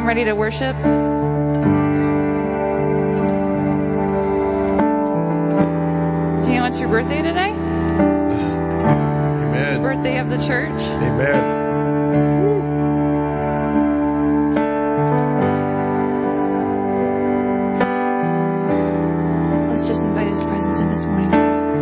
ready to worship? Tina, what's your birthday today? Amen. Birthday of the church? Amen. Let's just invite His presence in this morning.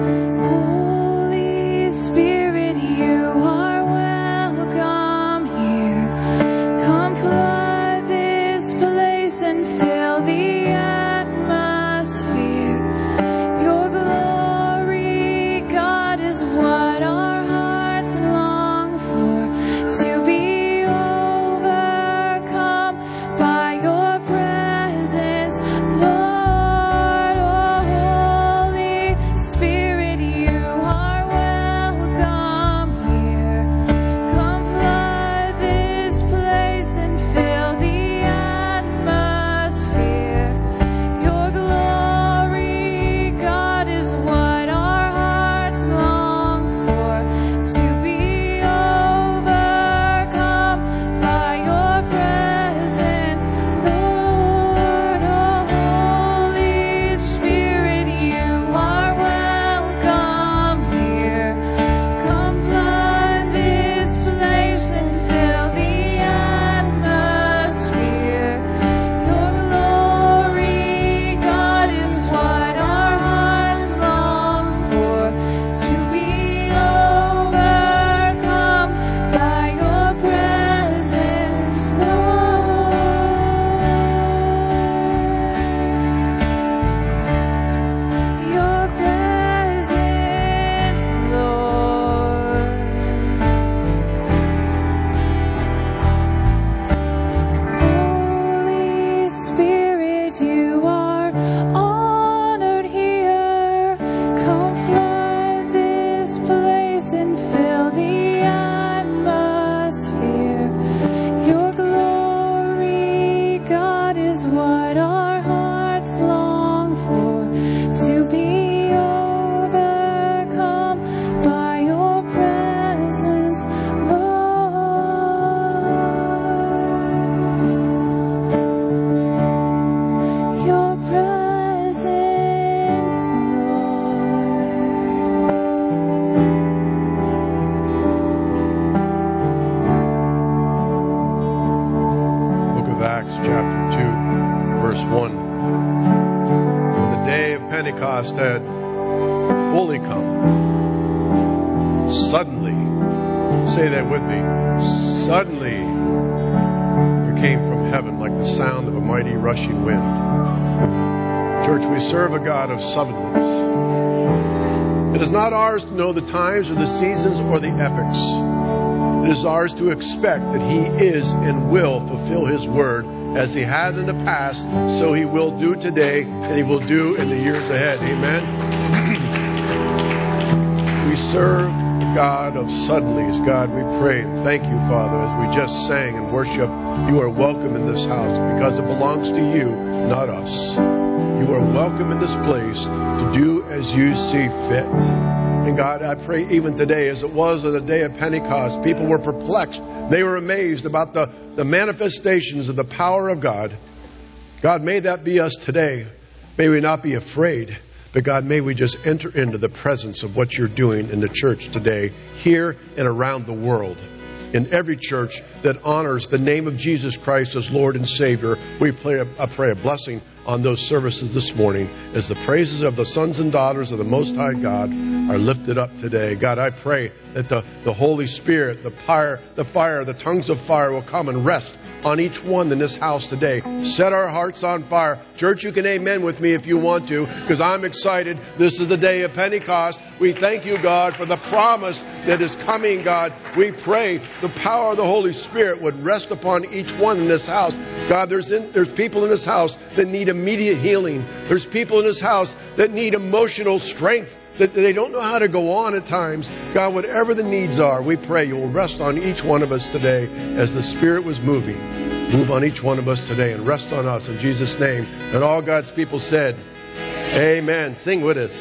Holy Spirit, you are welcome here. Come flood this place and fill the atmosphere. Your glory, God, is what our hearts long for. To be overcome by your presence, Lord. Oh, Holy Spirit, you are welcome here. Come flood this place and fill the atmosphere. Your glory, God, is what our hearts long for. To be overcome by your presence, Lord. Oh, Holy Spirit, you are welcome here. Come flood this place and fill the atmosphere. Your glory, God, is what our hearts long for. To be overcome by your presence, Lord. Your presence, Lord. Holy Spirit, you are honored here. Come flood this place and fill the atmosphere. Your glory, God, is what our hearts long for. To be overcome by your presence, Lord. Your presence, Book of Acts, chapter 2, verse 1. When the day of Pentecost had fully come, suddenly, say that with me, suddenly there came from heaven like the sound of a mighty rushing wind. Church, we serve a God of suddenlies. It is not ours to know the times or the seasons or the epochs. It is ours to expect that He is and will fulfill His word as He had in the past, so He will do today and He will do in the years ahead. Amen. We serve a God of suddenlies. God, we pray and thank you, Father, as we just sang and worship. You are welcome in this house because it belongs to you, not us. You are welcome in this place to do as you see fit. And God, I pray even today, as it was on the day of Pentecost, people were perplexed. They were amazed about the manifestations of the power of God. God, may that be us today. May we not be afraid. But God, may we just enter into the presence of what you're doing in the church today, here and around the world. In every church that honors the name of Jesus Christ as Lord and Savior, I pray a blessing on those services this morning as the praises of the sons and daughters of the Most High God are lifted up today. God, I pray that the Holy Spirit, the fire, the tongues of fire will come and rest on each one in this house today. Set our hearts on fire. Church, you can amen with me if you want to, because I'm excited. This is the day of Pentecost. We thank you, God, for the promise that is coming, God. We pray the power of the Holy Spirit would rest upon each one in this house. God, there's people in this house that need immediate healing. There's people in this house that need emotional strength, that they don't know how to go on at times. God, whatever the needs are, we pray you will rest on each one of us today as the Spirit was moving. Move on each one of us today and rest on us in Jesus' name. And all God's people said, amen. Sing with us.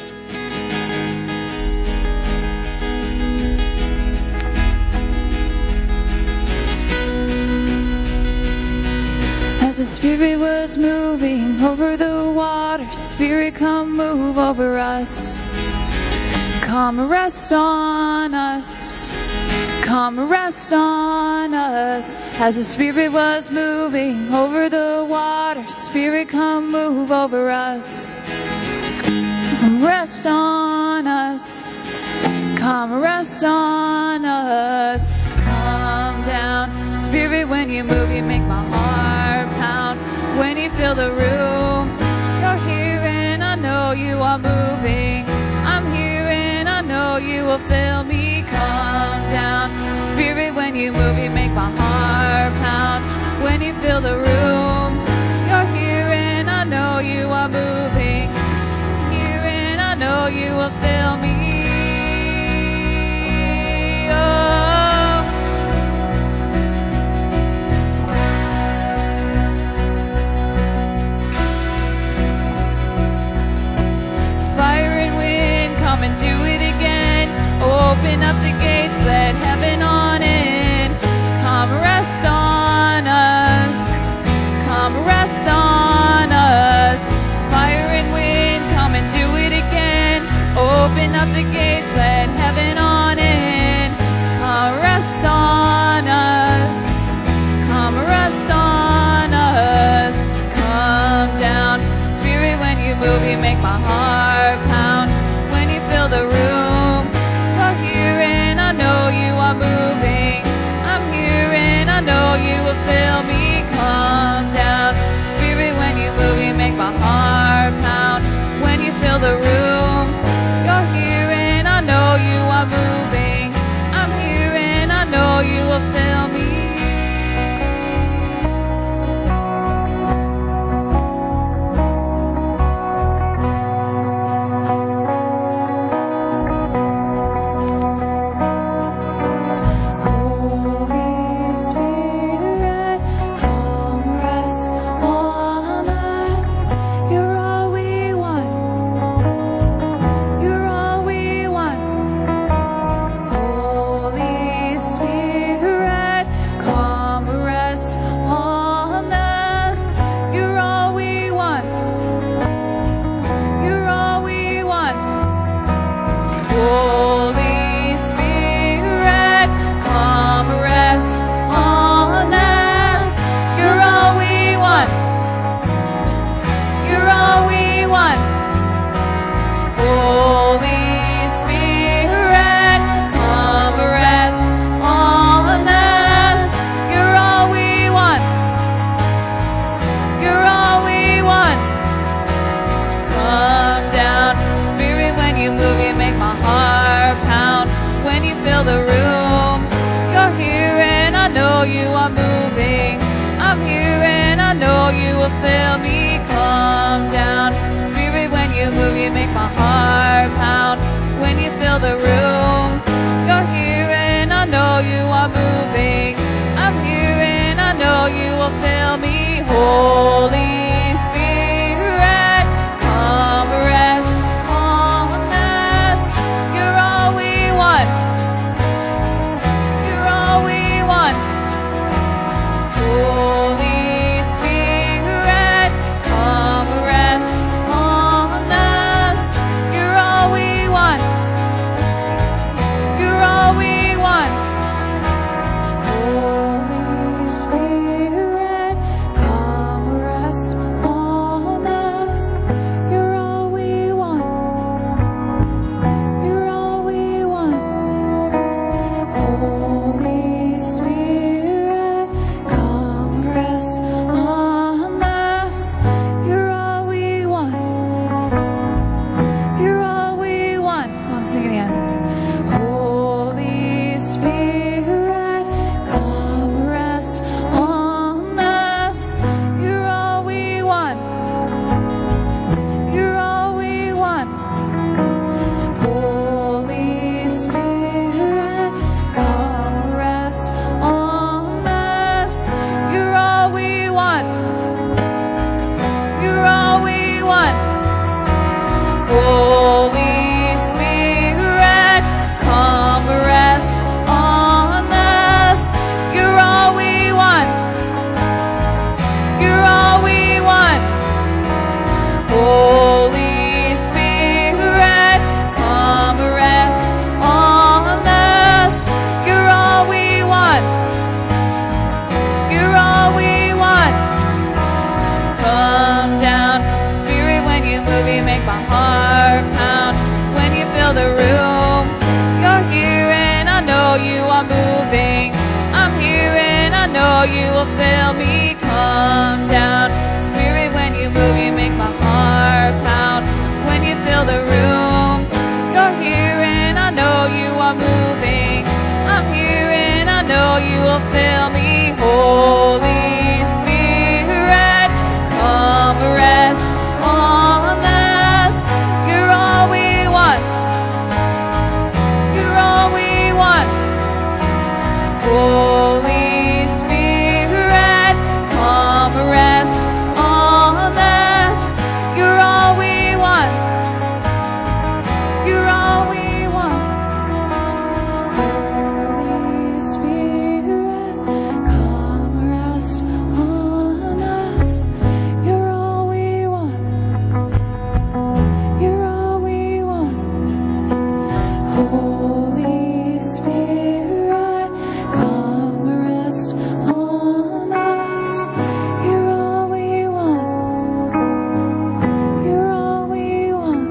Spirit was moving over the water. Spirit, come move over us. Come rest on us. Come rest on us. As the Spirit was moving over the water, Spirit, come move over us. Come rest on us. Come rest on us. Come down. Spirit, when you move, you make my heart pound. When you fill the room, you're here and I know you are moving. I'm here and I know you will fill me. Come down. Spirit, when you move, you make my heart pound. When you fill the room, you're here and I know you are moving. Here and I know you will fill me. Oh. Fire and wind, come and do it again. Open up the gates, let heaven on in. Come rest on us. Come rest on us. Fire and wind, come and do it again. Open up the gates, let heaven on in. Come rest on us. Come rest on us. Come down. Spirit, when you move, you make my heart pound. When you fill the room, you're here and I know you are moving. I'm here and I know you will fill me. Come down. Spirit, when you move, you make my heart pound. When you fill the room, you're here and I know you are moving. I'm here and I know you will fill me. Holy Spirit, come rest on us. You're all we want. You're all we want. Holy Spirit, come rest on us. You're all we want. You're all we want. Holy Spirit, come rest on us. You're all we want. You're all we want. Holy Spirit, come rest on us. You're all we want. You're all we want. Come down. Spirit, when you move, you make my heart pound. When you fill the room, you're here and I know you are moving. I'm here and I know you will fill me. Come down. Spirit, when you move, you make my heart pound. When you fill the room, you're here and I know you are moving. I'm here and I know you will fill me. Holy Spirit, come rest on us. You're all we want. You're all we want. Holy Spirit, know you will fill me. Come down, Spirit, when you move, you make my heart pound. When you fill the room, you're here, and I know you are moving. I'm here, and I know you will fill me. Holy Spirit, come rest on us. You're all we want. You're all we want. Holy Spirit, come rest on us. You're all we want. You're all we want. Holy Spirit, come rest on us. You're all we want. You're all we want. Holy Spirit, come rest on us. You're all we want. You're all we want.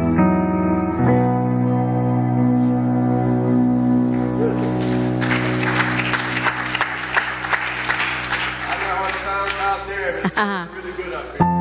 I don't know how it sounds out there, but it sounds really good up here.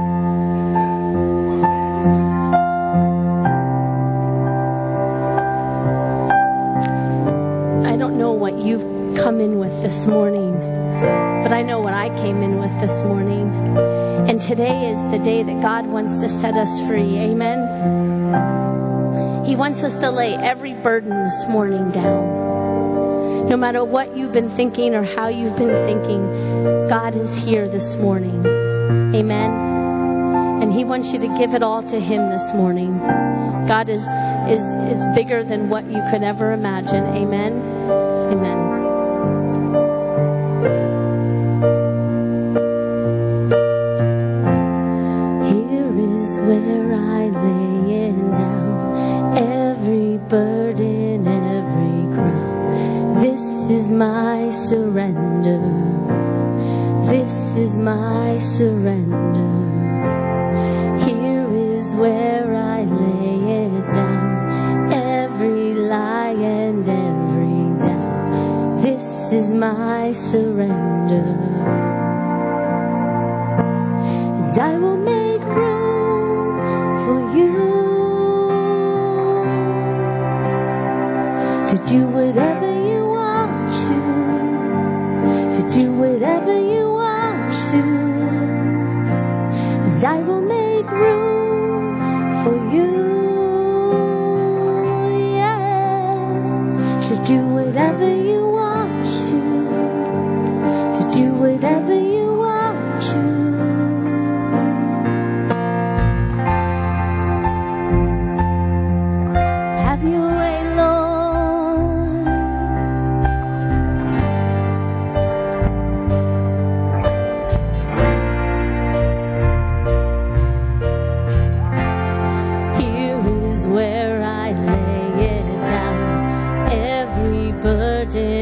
I don't know what you've come in with this morning, but I know what I came in with this morning. And today is the day that God wants to set us free. Amen. He wants us to lay every burden this morning down. No matter what you've been thinking or how you've been thinking, God is here this morning. Amen. And He wants you to give it all to Him this morning. God is bigger than what you could ever imagine. Amen. Amen. Here is where I lay it down, every burden, every crown. This is my surrender. This is my surrender. Here is where I lay it down, every lie and every doubt. This is my surrender. And I will make room for you to do whatever you want to do whatever you want to. And I will make room for you, yeah, to do whatever you want to do whatever you want to. Have your way, Lord. Here is where I lay it down, every burden,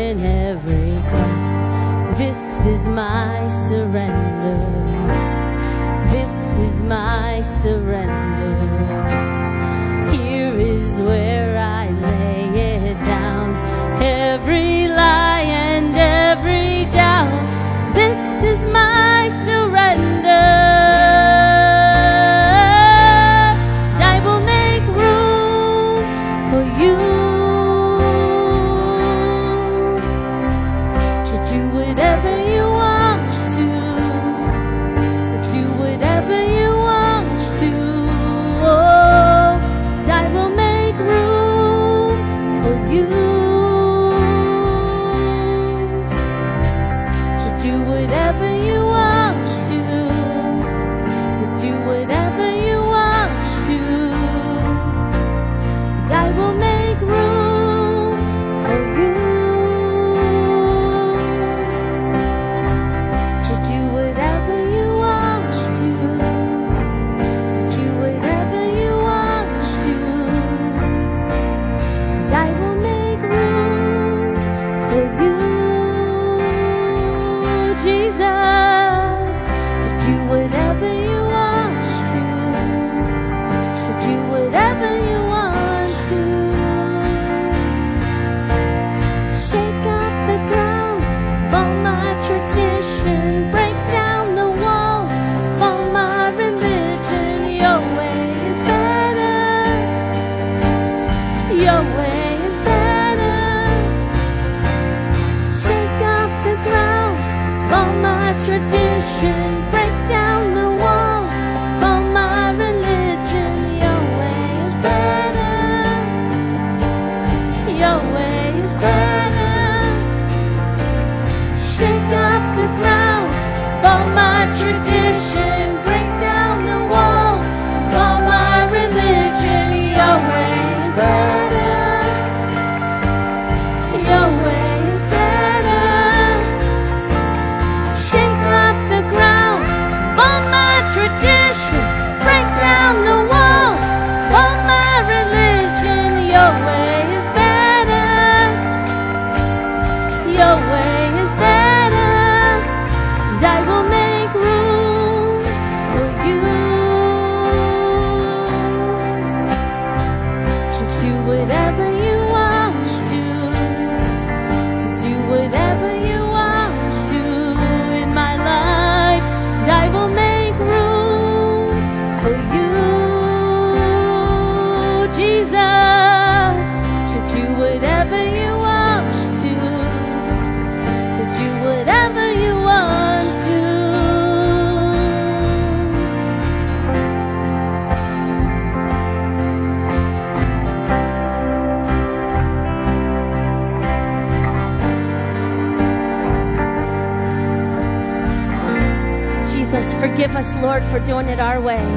Forgive us, Lord, for doing it our way.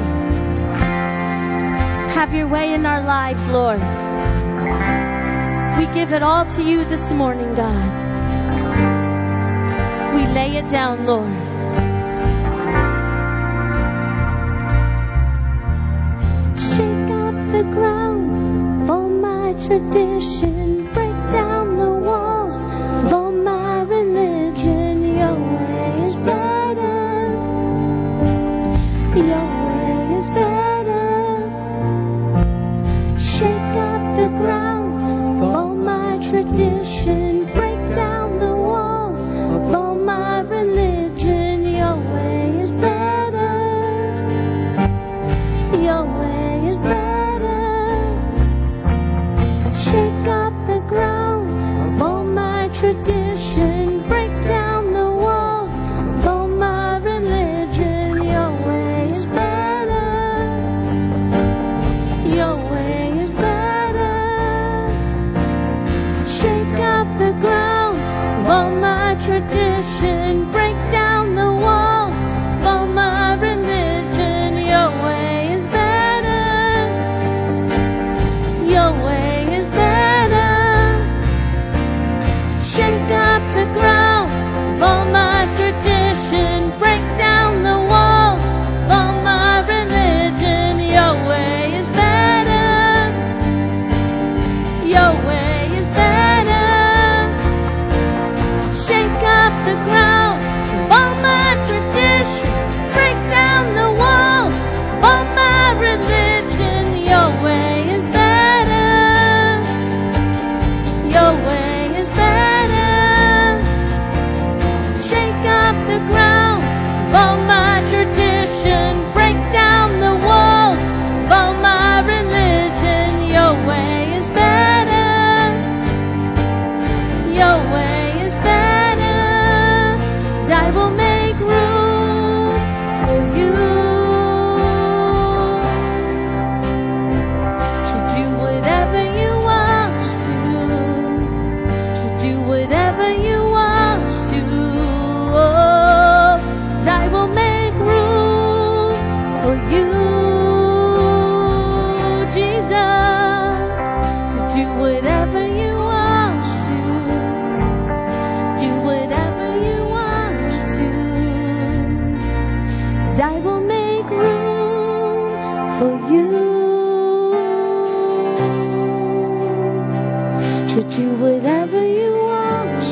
Have your way in our lives, Lord. We give it all to you this morning, God. We lay it down, Lord. Shake up the ground for my tradition. Break down the walls for my religion. Your way is better. Your way is better. Shake up the ground for my tradition. Break down the walls for my religion. Your way is better. Your way is better. Shake up the ground for my tradition. Break down the walls for my religion. Your way is better. Your way is better. Shake up the ground for my tradition. Break down the walls for my religion. Your way is better. Your way is better. Shake up the ground for my tradition. Break down the walls for my religion. Your way is better. Your way is better. Shake up the ground for my tradition. Break down the walls for my religion. Your way is better. Your way is better. Shake up the ground for my tradition. Break down the walls for my religion. Your way is better. Your way is better. And I will make room for you to do whatever you want to do whatever you want to. Oh, and I will make room for you, Jesus, to do whatever you want to. Do whatever you want to. And I will make room for you to do whatever you want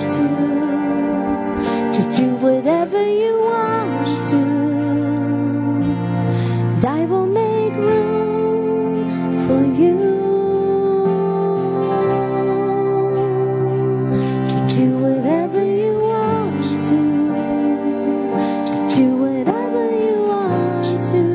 to do whatever you want to. And I will make room for you to do whatever you want to do whatever you want to.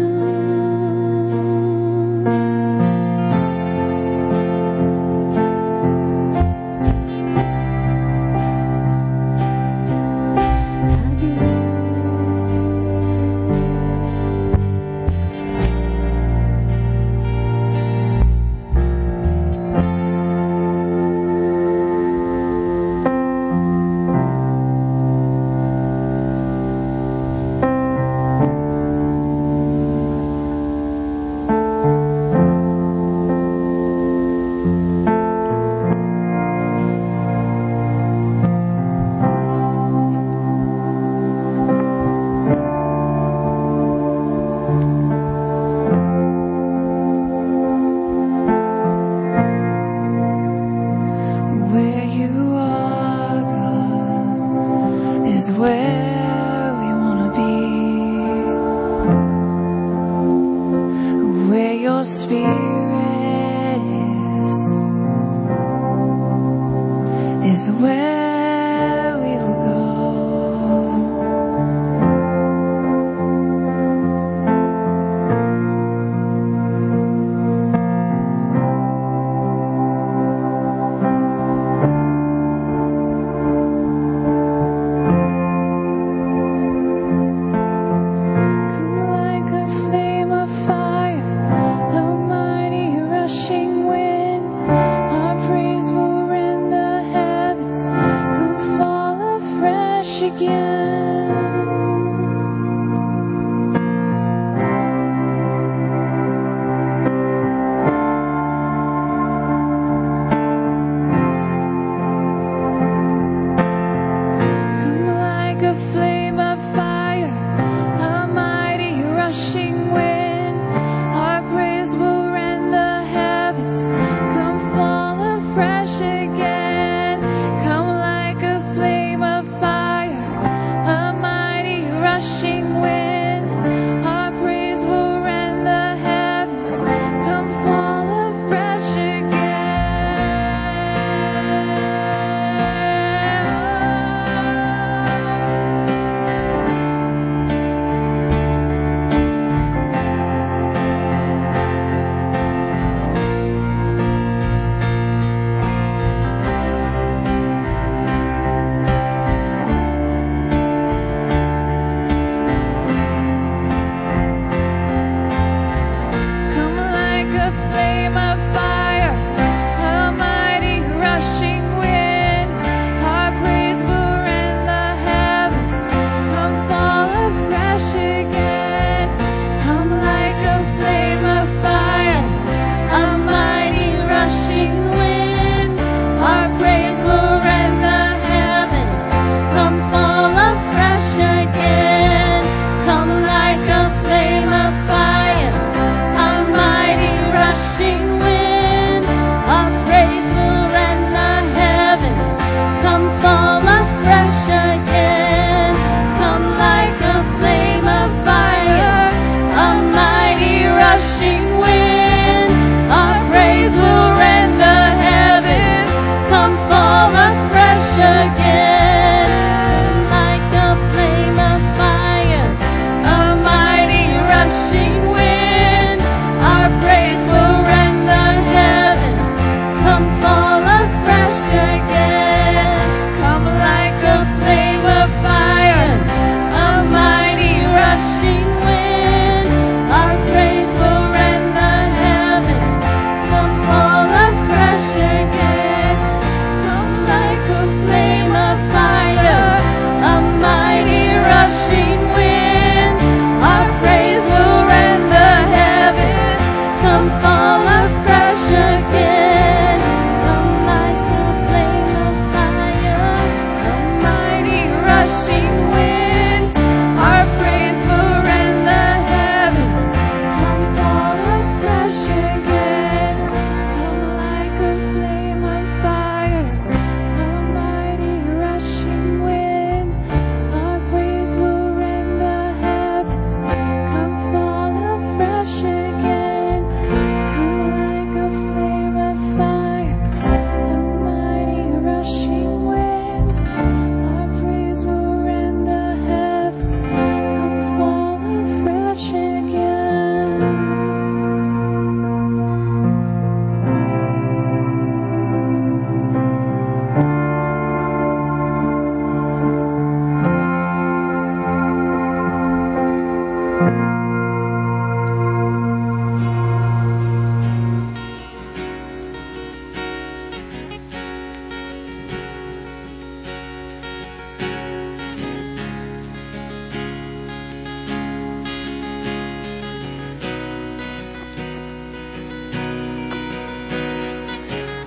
Have you Where you are, God, is where we want to be. Where your spirit is where we will go. Come like a flame of fire, a mighty rushing wind. Our praise will rend the heavens.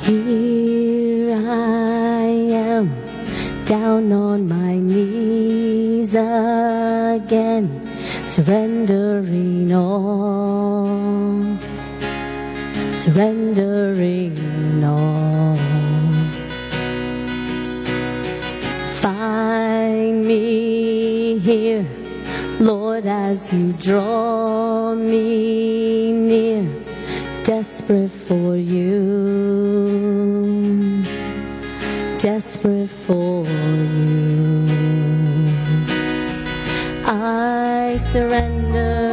Here I am, down on my knees again, surrendering all, surrendering all. Find me here, Lord, as you draw me near, desperate for you, desperate for you. I surrender.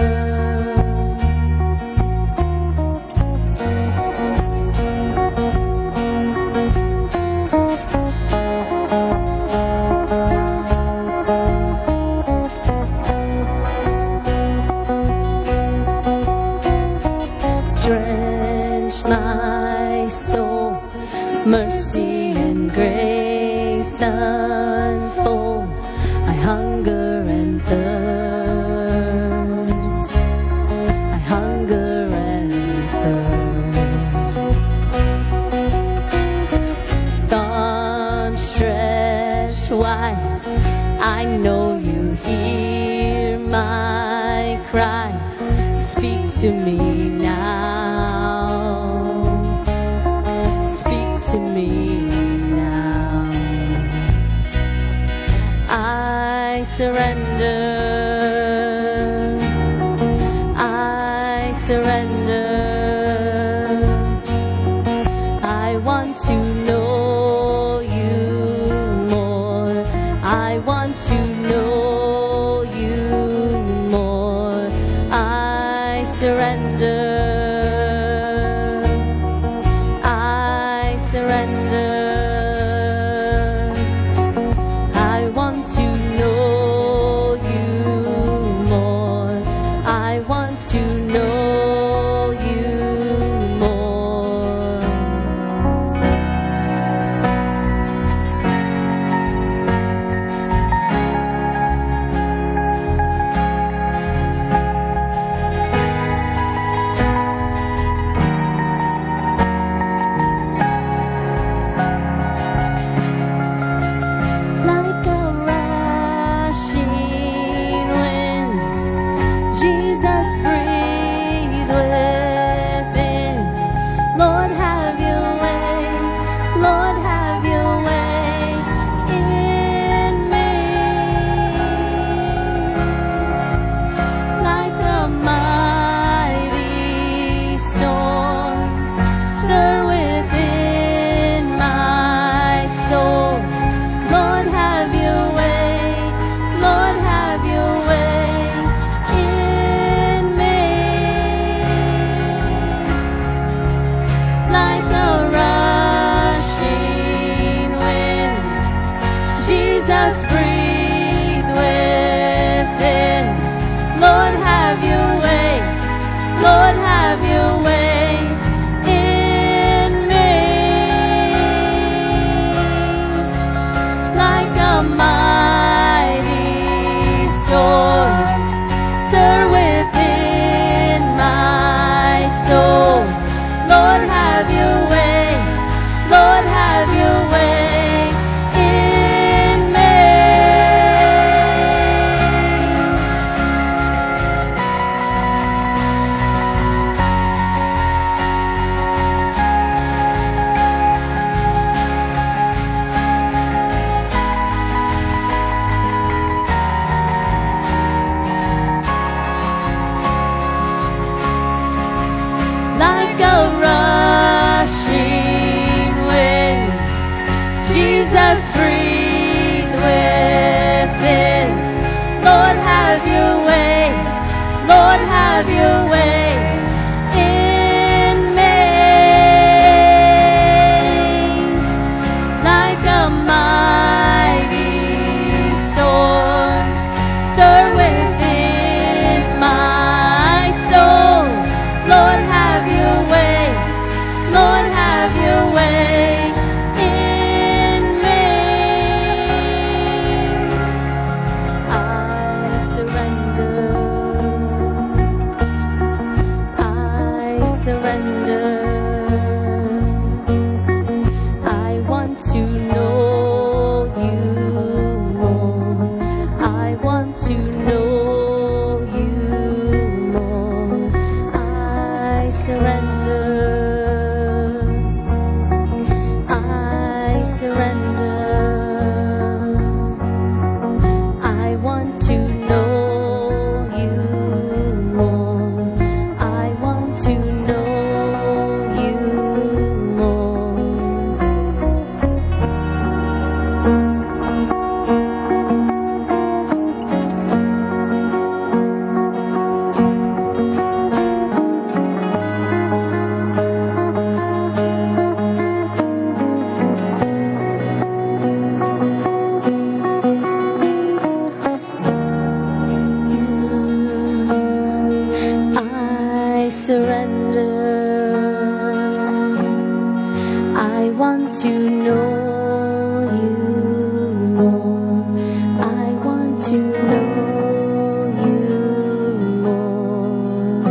Drench my soul's mercy and grace unfold. I hunger and thirst. I hunger and thirst. Thumb stretched wide, I know you hear my cry. Speak to me now. Speak to me now. I surrender. I surrender. I want to know you more. I want to know you more. I surrender. I surrender. I want to know you want to know you more. I want to know you more.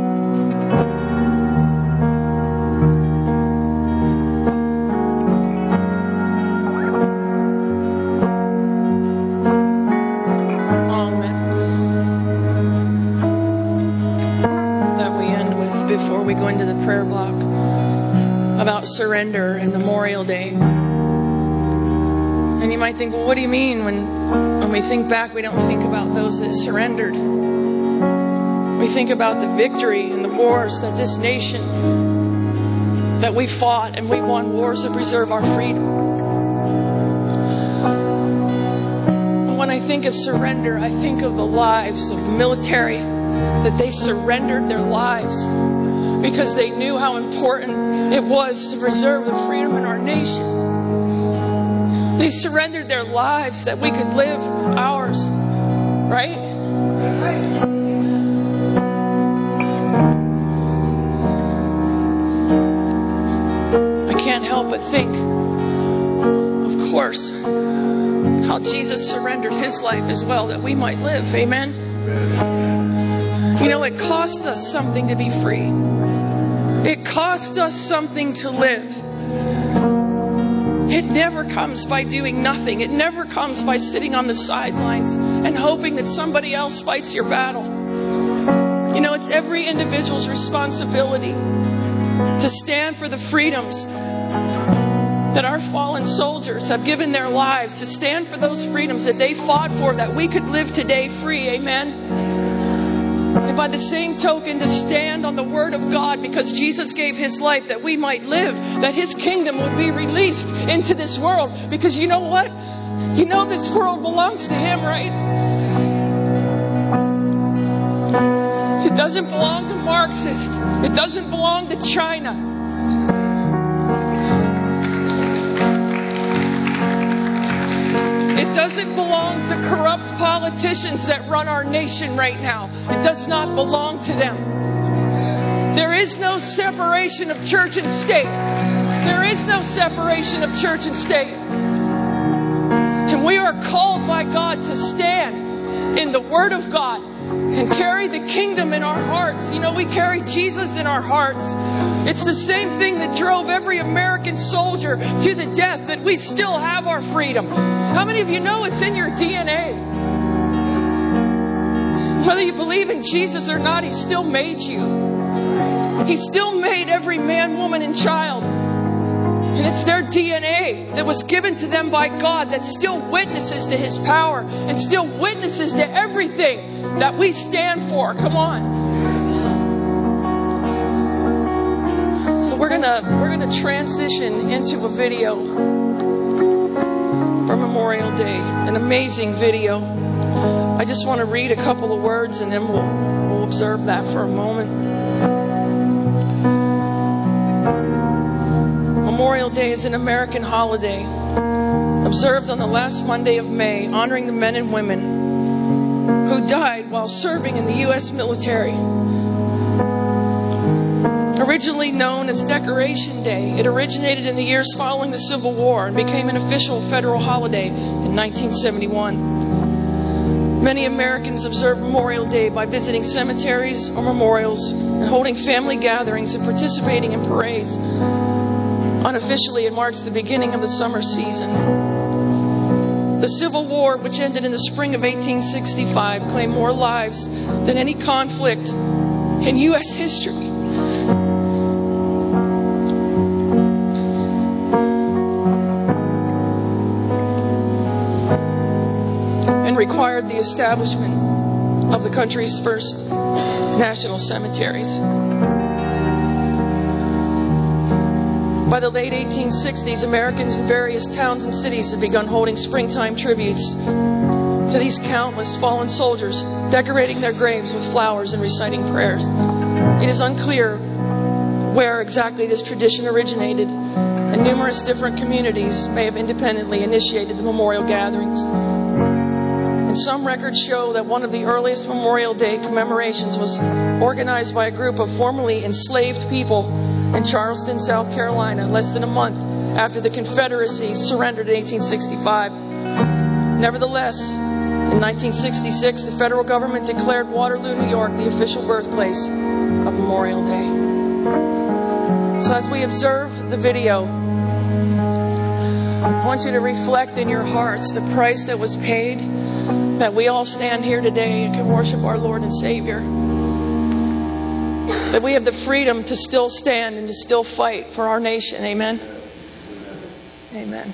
Amen. That we end with before we go into the prayer block about surrender and Memorial Day. And you might think, well, what do you mean when we think back, we don't think about those that surrendered? We think about the victory and the wars that this nation, that we fought, and we won wars to preserve our freedom. And when I think of surrender, I think of the lives of the military, that they surrendered their lives because they knew how important it was to preserve the freedom in our nation. They surrendered their lives that we could live ours, right? I can't help but think, of course, how Jesus surrendered His life as well that we might live. Amen? You know, it cost us something to be free. It cost us something to live. It never comes by doing nothing. It never comes by sitting on the sidelines and hoping that somebody else fights your battle. You know, it's every individual's responsibility to stand for the freedoms that our fallen soldiers have given their lives, to stand for those freedoms that they fought for, that we could live today free. Amen? And by the same token, to stand on the Word of God, because Jesus gave His life that we might live, that His kingdom would be released into this world. Because you know what? You know this world belongs to Him, right? It doesn't belong to Marxists. It doesn't belong to China. It doesn't belong to corrupt politicians that run our nation right now. It does not belong to them. There is no separation of church and state. There is no separation of church and state. And we are called by God to stand in the Word of God and carry the kingdom in our hearts. You know, we carry Jesus in our hearts. It's the same thing that drove every American soldier to the death, that we still have our freedom. How many of you know it's in your DNA? Whether you believe in Jesus or not, He still made you. He still made every man, woman, and child. And it's their DNA that was given to them by God that still witnesses to His power and still witnesses to everything that we stand for. Come on. So we're gonna transition into a video for Memorial Day, an amazing video. I just want to read a couple of words and then we'll observe that for a moment. Memorial Day is an American holiday observed on the last Monday of May, honoring the men and women who died while serving in the U.S. military. Originally known as Decoration Day, it originated in the years following the Civil War and became an official federal holiday in 1971. Many Americans observe Memorial Day by visiting cemeteries or memorials and holding family gatherings and participating in parades. Unofficially, it marks the beginning of the summer season. The Civil War, which ended in the spring of 1865, claimed more lives than any conflict in U.S. history. And required the establishment of the country's first national cemeteries. By the late 1860s, Americans in various towns and cities had begun holding springtime tributes to these countless fallen soldiers, decorating their graves with flowers and reciting prayers. It is unclear where exactly this tradition originated, and numerous different communities may have independently initiated the memorial gatherings. And some records show that one of the earliest Memorial Day commemorations was organized by a group of formerly enslaved people in Charleston, South Carolina, less than a month after the Confederacy surrendered in 1865. Nevertheless, in 1966, the federal government declared Waterloo, New York, the official birthplace of Memorial Day. So as we observe the video, I want you to reflect in your hearts the price that was paid, that we all stand here today and can worship our Lord and Savior. That we have the freedom to still stand and to still fight for our nation. Amen? Amen.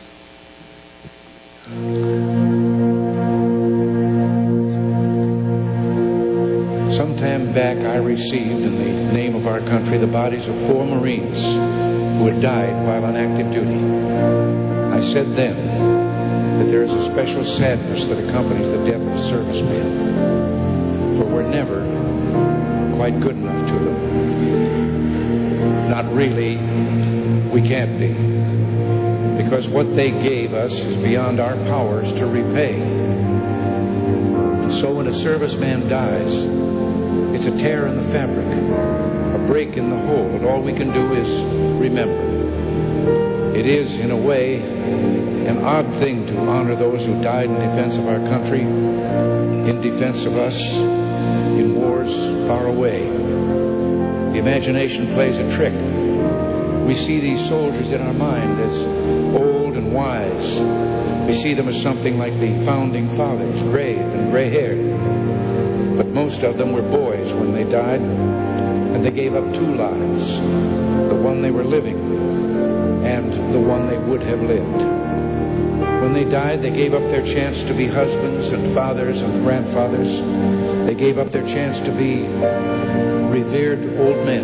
Sometime back, I received in the name of our country the bodies of 4 Marines who had died while on active duty. I said then that there is a special sadness that accompanies the death of a serviceman, for we're never quite good enough to them. Not really, we can't be, because what they gave us is beyond our powers to repay. And so when a serviceman dies, it's a tear in the fabric, a break in the whole, and all we can do is remember. It is, in a way, an odd thing to honor those who died in defense of our country, in defense of us, in wars far away. The imagination plays a trick. We see these soldiers in our mind as old and wise. We see them as something like the founding fathers, grave and gray-haired. But most of them were boys when they died, and they gave up 2 lives, the one they were living and the one they would have lived. When they died, they gave up their chance to be husbands and fathers and grandfathers. They gave up their chance to be revered old men.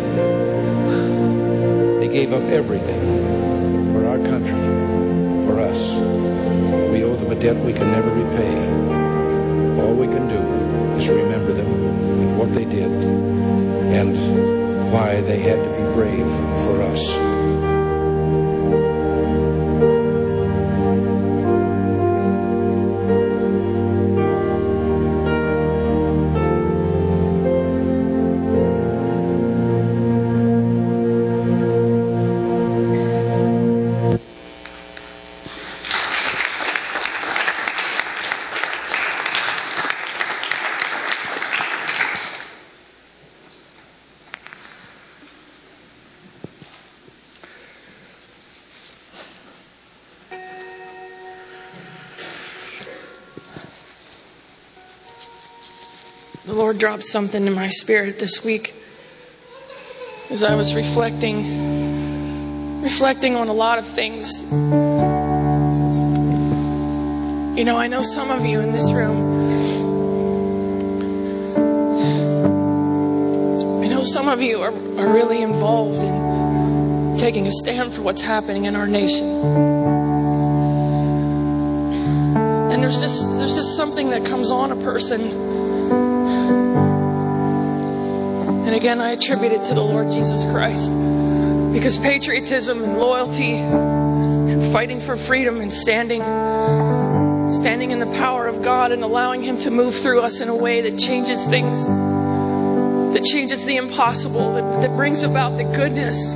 They gave up everything for our country, for us. We owe them a debt we can never repay. All we can do is remember them and what they did and why they had to be brave for us. The Lord dropped something in my spirit this week as I was reflecting on a lot of things. You know, I know some of you in this room, some of you are really involved in taking a stand for what's happening in our nation. And there's just something that comes on a person. And again, I attribute it to the Lord Jesus Christ. Because patriotism and loyalty and fighting for freedom and standing in the power of God and allowing Him to move through us in a way that changes things, that changes the impossible, that brings about the goodness.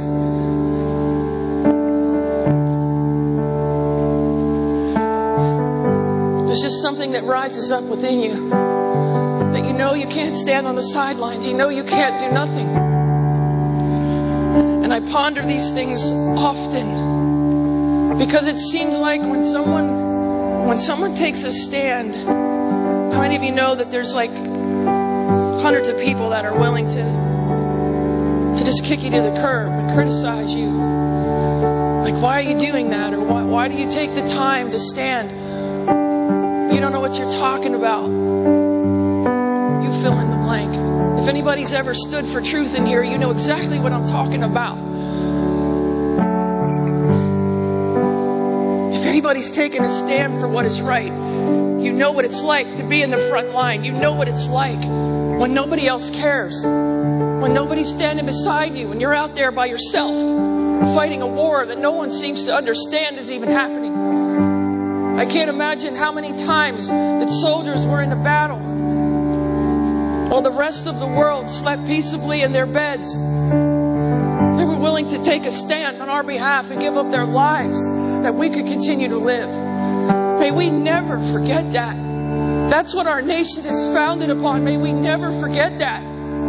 There's just something that rises up within you, that you know you can't stand on the sidelines. You know you can't do nothing. And I ponder these things often because it seems like when someone takes a stand, how many of you know that there's like hundreds of people that are willing to just kick you to the curb and criticize you? Like, why are you doing that? Or why do you take the time to stand? You don't know what you're talking about. You fill in the blank. If anybody's ever stood for truth in here, you know exactly what I'm talking about. If anybody's taken a stand for what is right, you know what it's like to be in the front line. You know what it's like when nobody else cares. When nobody's standing beside you and you're out there by yourself fighting a war that no one seems to understand is even happening. I can't imagine how many times that soldiers were in a battle while the rest of the world slept peaceably in their beds. They were willing willing to take a stand on our behalf and give up their lives that we could continue to live. May we never forget that. That's what our nation is founded upon. May we never forget that.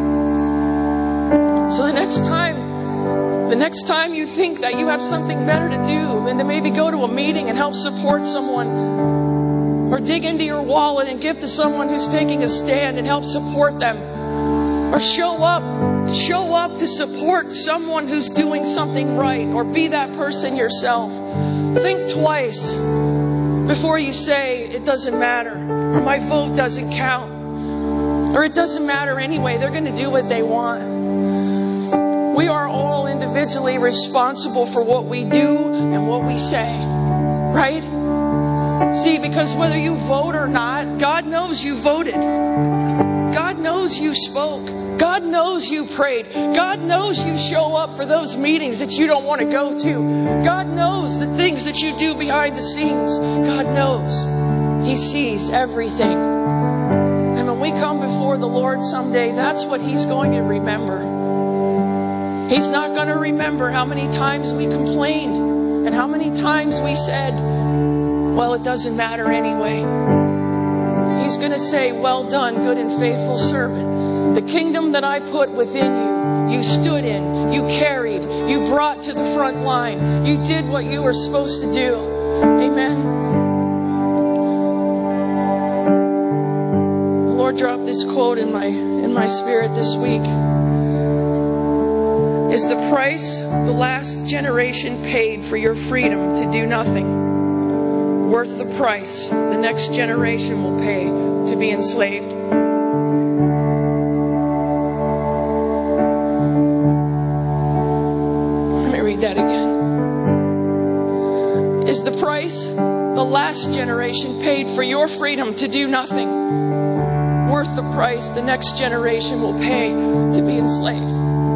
So the next time you think that you have something better to do than to maybe go to a meeting and help support someone, or dig into your wallet and give to someone who's taking a stand and help support them, or show up to support someone who's doing something right, or be that person yourself. Think twice before you say it doesn't matter, or my vote doesn't count, or it doesn't matter anyway. They're going to do what they want. We are all individually responsible for what we do and what we say, right? See, because whether you vote or not, God knows you voted. God knows you spoke. God knows you prayed. God knows you show up for those meetings that you don't want to go to. God knows the things that you do behind the scenes. God knows. He sees everything. And when we come before the Lord someday, that's what He's going to remember. He's not going to remember how many times we complained and how many times we said, well, it doesn't matter anyway. He's going to say, well done, good and faithful servant. The kingdom that I put within you, you stood in, you carried, you brought to the front line. You did what you were supposed to do. Amen. The Lord dropped this quote in my spirit this week. Is the price the last generation paid for your freedom to do nothing worth the price the next generation will pay to be enslaved? Let me read that again. Is the price the last generation paid for your freedom to do nothing worth the price the next generation will pay to be enslaved?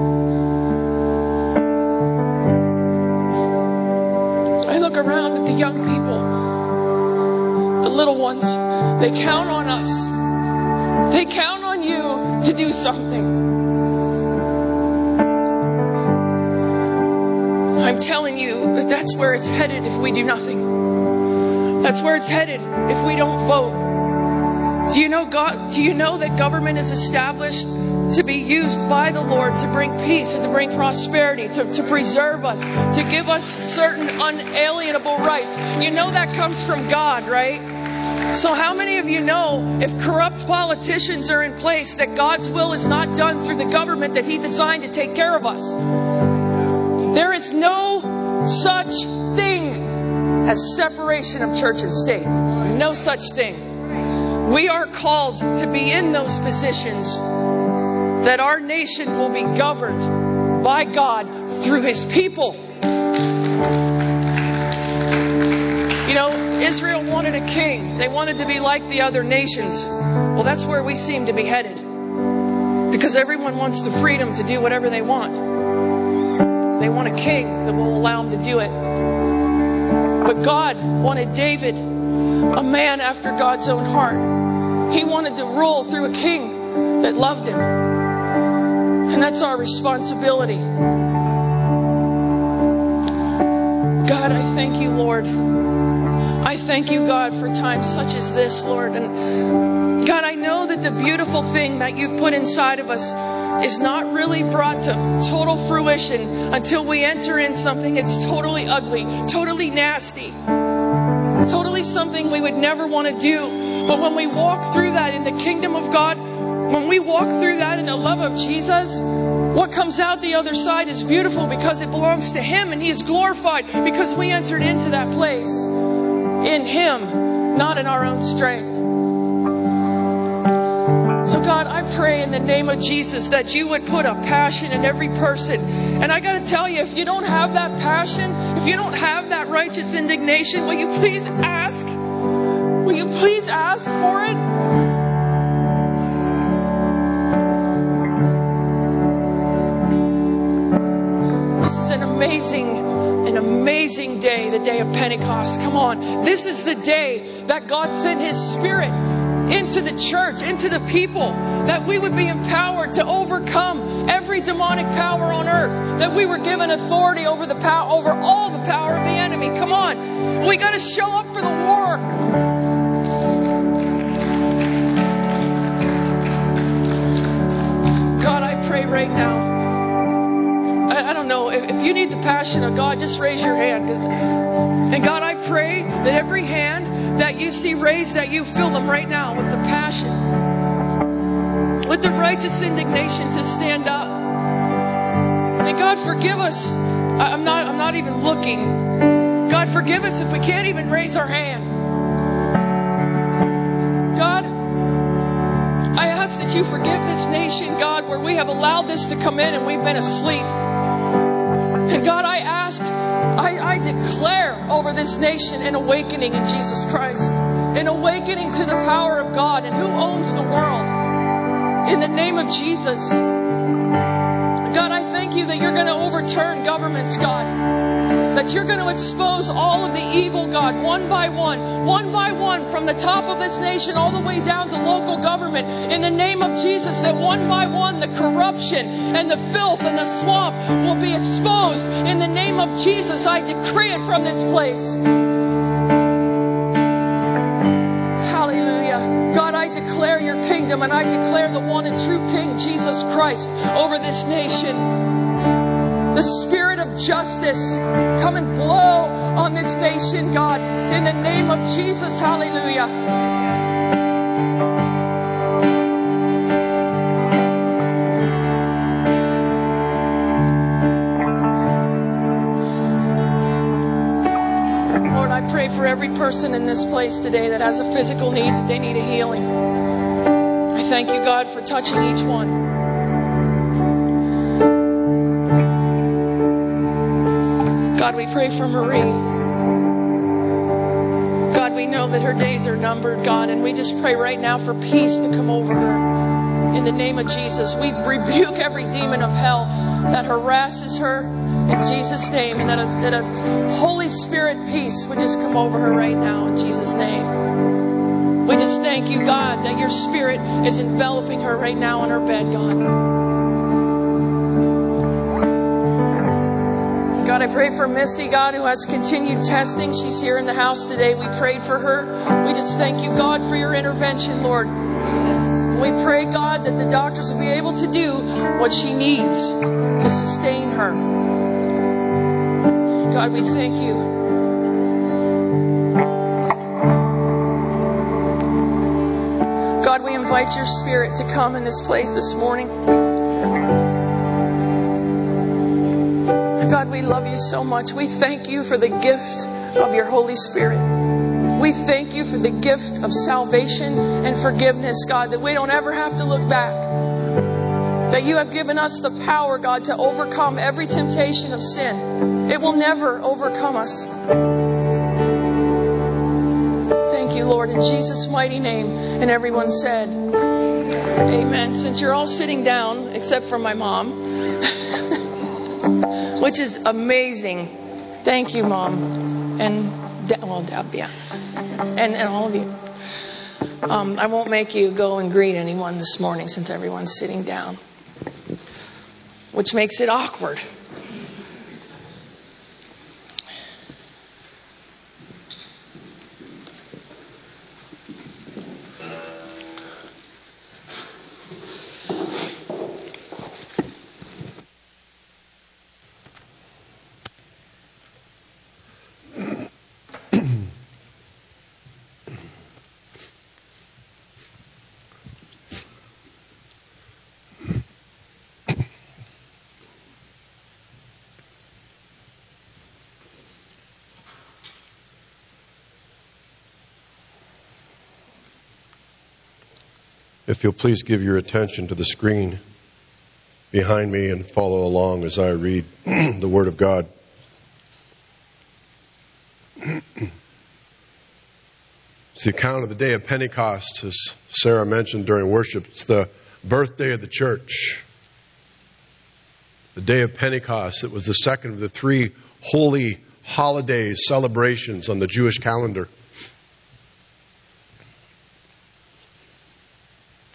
Around at the young people, the little ones, they count on us. They count on you to do something. I'm telling you that that's where it's headed if we do nothing. That's where it's headed if we don't vote. Do you know that government is established to be used by the Lord to bring peace and to bring prosperity, to preserve us, to give us certain unalienable rights? You know that comes from God, right? So how many of you know if corrupt politicians are in place that God's will is not done through the government that He designed to take care of us? There is no such thing as separation of church and state. No such thing. We are called to be in those positions that our nation will be governed by God through His people. You know, Israel wanted a king. They wanted to be like the other nations. Well, that's where we seem to be headed. Because everyone wants the freedom to do whatever they want. They want a king that will allow them to do it. But God wanted David, a man after God's own heart. He wanted to rule through a king that loved Him. And that's our responsibility. God, I thank you, Lord. I thank you, God, for times such as this, Lord. And God, I know that the beautiful thing that you've put inside of us is not really brought to total fruition until we enter in something that's totally ugly, totally nasty, totally something we would never want to do. But when we walk through that in the kingdom of God, when we walk through that in the love of Jesus, what comes out the other side is beautiful because it belongs to Him and He is glorified because we entered into that place in Him, not in our own strength. So God, I pray in the name of Jesus that you would put a passion in every person. And I got to tell you, if you don't have that passion, if you don't have that righteous indignation, will you please ask? Will you please ask for it? This is an amazing day, the day of Pentecost. Come on. This is the day that God sent His Spirit. into the church, into the people, that we would be empowered to overcome every demonic power on earth, that we were given authority over over all the power of the enemy. Come on. We got to show up for the war. God, I pray right now. I don't know, if you need the passion of God, just raise your hand. And God, I pray that every hand that you see raised, that you fill them right now with the passion, with the righteous indignation to stand up. And God, forgive us. I'm not even looking. God, forgive us if we can't even raise our hand. God, I ask that you forgive this nation, God, where we have allowed this to come in and we've been asleep. And God, I declare over this nation an awakening in Jesus Christ. An awakening to the power of God and who owns the world. In the name of Jesus. God, I thank you that you're going to overturn governments, God. That you're going to expose all of the evil, God, one by one, from the top of this nation all the way down to local government. In the name of Jesus, that one by one, the corruption and the filth and the swamp will be exposed. In the name of Jesus, I decree it from this place. Hallelujah. God, I declare your kingdom, and I declare the one and true King, Jesus Christ, over this nation. The spirit of justice, come and blow on this nation, God, in the name of Jesus. Hallelujah. Lord, I pray for every person in this place today that has a physical need, that they need a healing. I thank you, God, for touching each one. God, we pray for Marie. God, we know that her days are numbered, God, and we just pray right now for peace to come over her. In the name of Jesus, we rebuke every demon of hell that harasses her in Jesus' name, and that a Holy Spirit peace would just come over her right now in Jesus' name. We just thank you, God, that your Spirit is enveloping her right now on her bed, God. God, I pray for Misty, God, who has continued testing. She's here in the house today. We prayed for her. We just thank you, God, for your intervention, Lord. We pray, God, that the doctors will be able to do what she needs to sustain her. God, we thank you. God, we invite your Spirit to come in this place this morning. God, we love you so much. We thank you for the gift of your Holy Spirit. We thank you for the gift of salvation and forgiveness, God, that we don't ever have to look back. That you have given us the power, God, to overcome every temptation of sin. It will never overcome us. Thank you, Lord, in Jesus' mighty name. And everyone said, amen. Since you're all sitting down, except for my mom, which is amazing. Thank you, Mom. And, Deb, yeah. And all of you. I won't make you go and greet anyone this morning since everyone's sitting down. Which makes it awkward. If you'll please give your attention to the screen behind me and follow along as I read the Word of God. It's the account of the day of Pentecost, as Sarah mentioned during worship. It's the birthday of the church. The day of Pentecost. It was the second of the three holy holidays, celebrations on the Jewish calendar.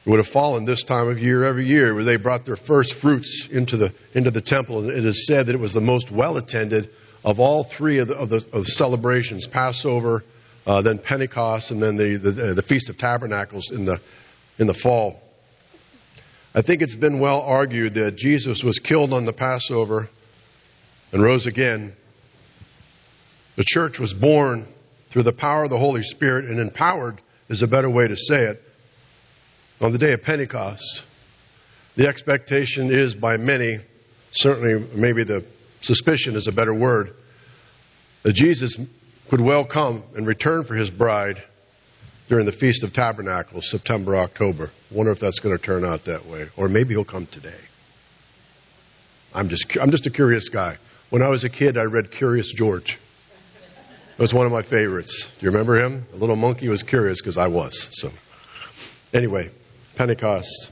It would have fallen this time of year every year, where they brought their first fruits into the temple. And it is said that it was the most well attended of all three of the celebrations: Passover, then Pentecost, and then the Feast of Tabernacles in the fall. I think it's been well argued that Jesus was killed on the Passover and rose again. The church was born through the power of the Holy Spirit, and empowered is a better way to say it, on the day of Pentecost. The expectation is by many, certainly maybe the suspicion is a better word, that Jesus could well come and return for his bride during the Feast of Tabernacles, September, October. Wonder if that's going to turn out that way. Or maybe he'll come today. I'm just a curious guy. When I was a kid, I read Curious George. It was one of my favorites. Do you remember him? The little monkey was curious because I was. So, anyway, Pentecost.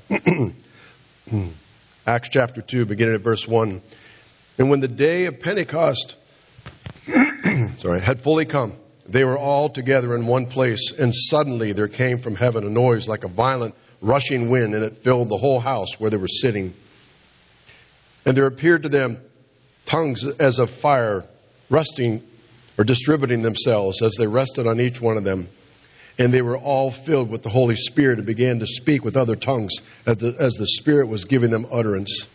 Acts chapter 2, beginning at verse 1. And when the day of Pentecost had fully come, they were all together in one place, and suddenly there came from heaven a noise like a violent rushing wind, and it filled the whole house where they were sitting. And there appeared to them tongues as of fire, resting or distributing themselves as they rested on each one of them. And they were all filled with the Holy Spirit and began to speak with other tongues as the Spirit was giving them utterance.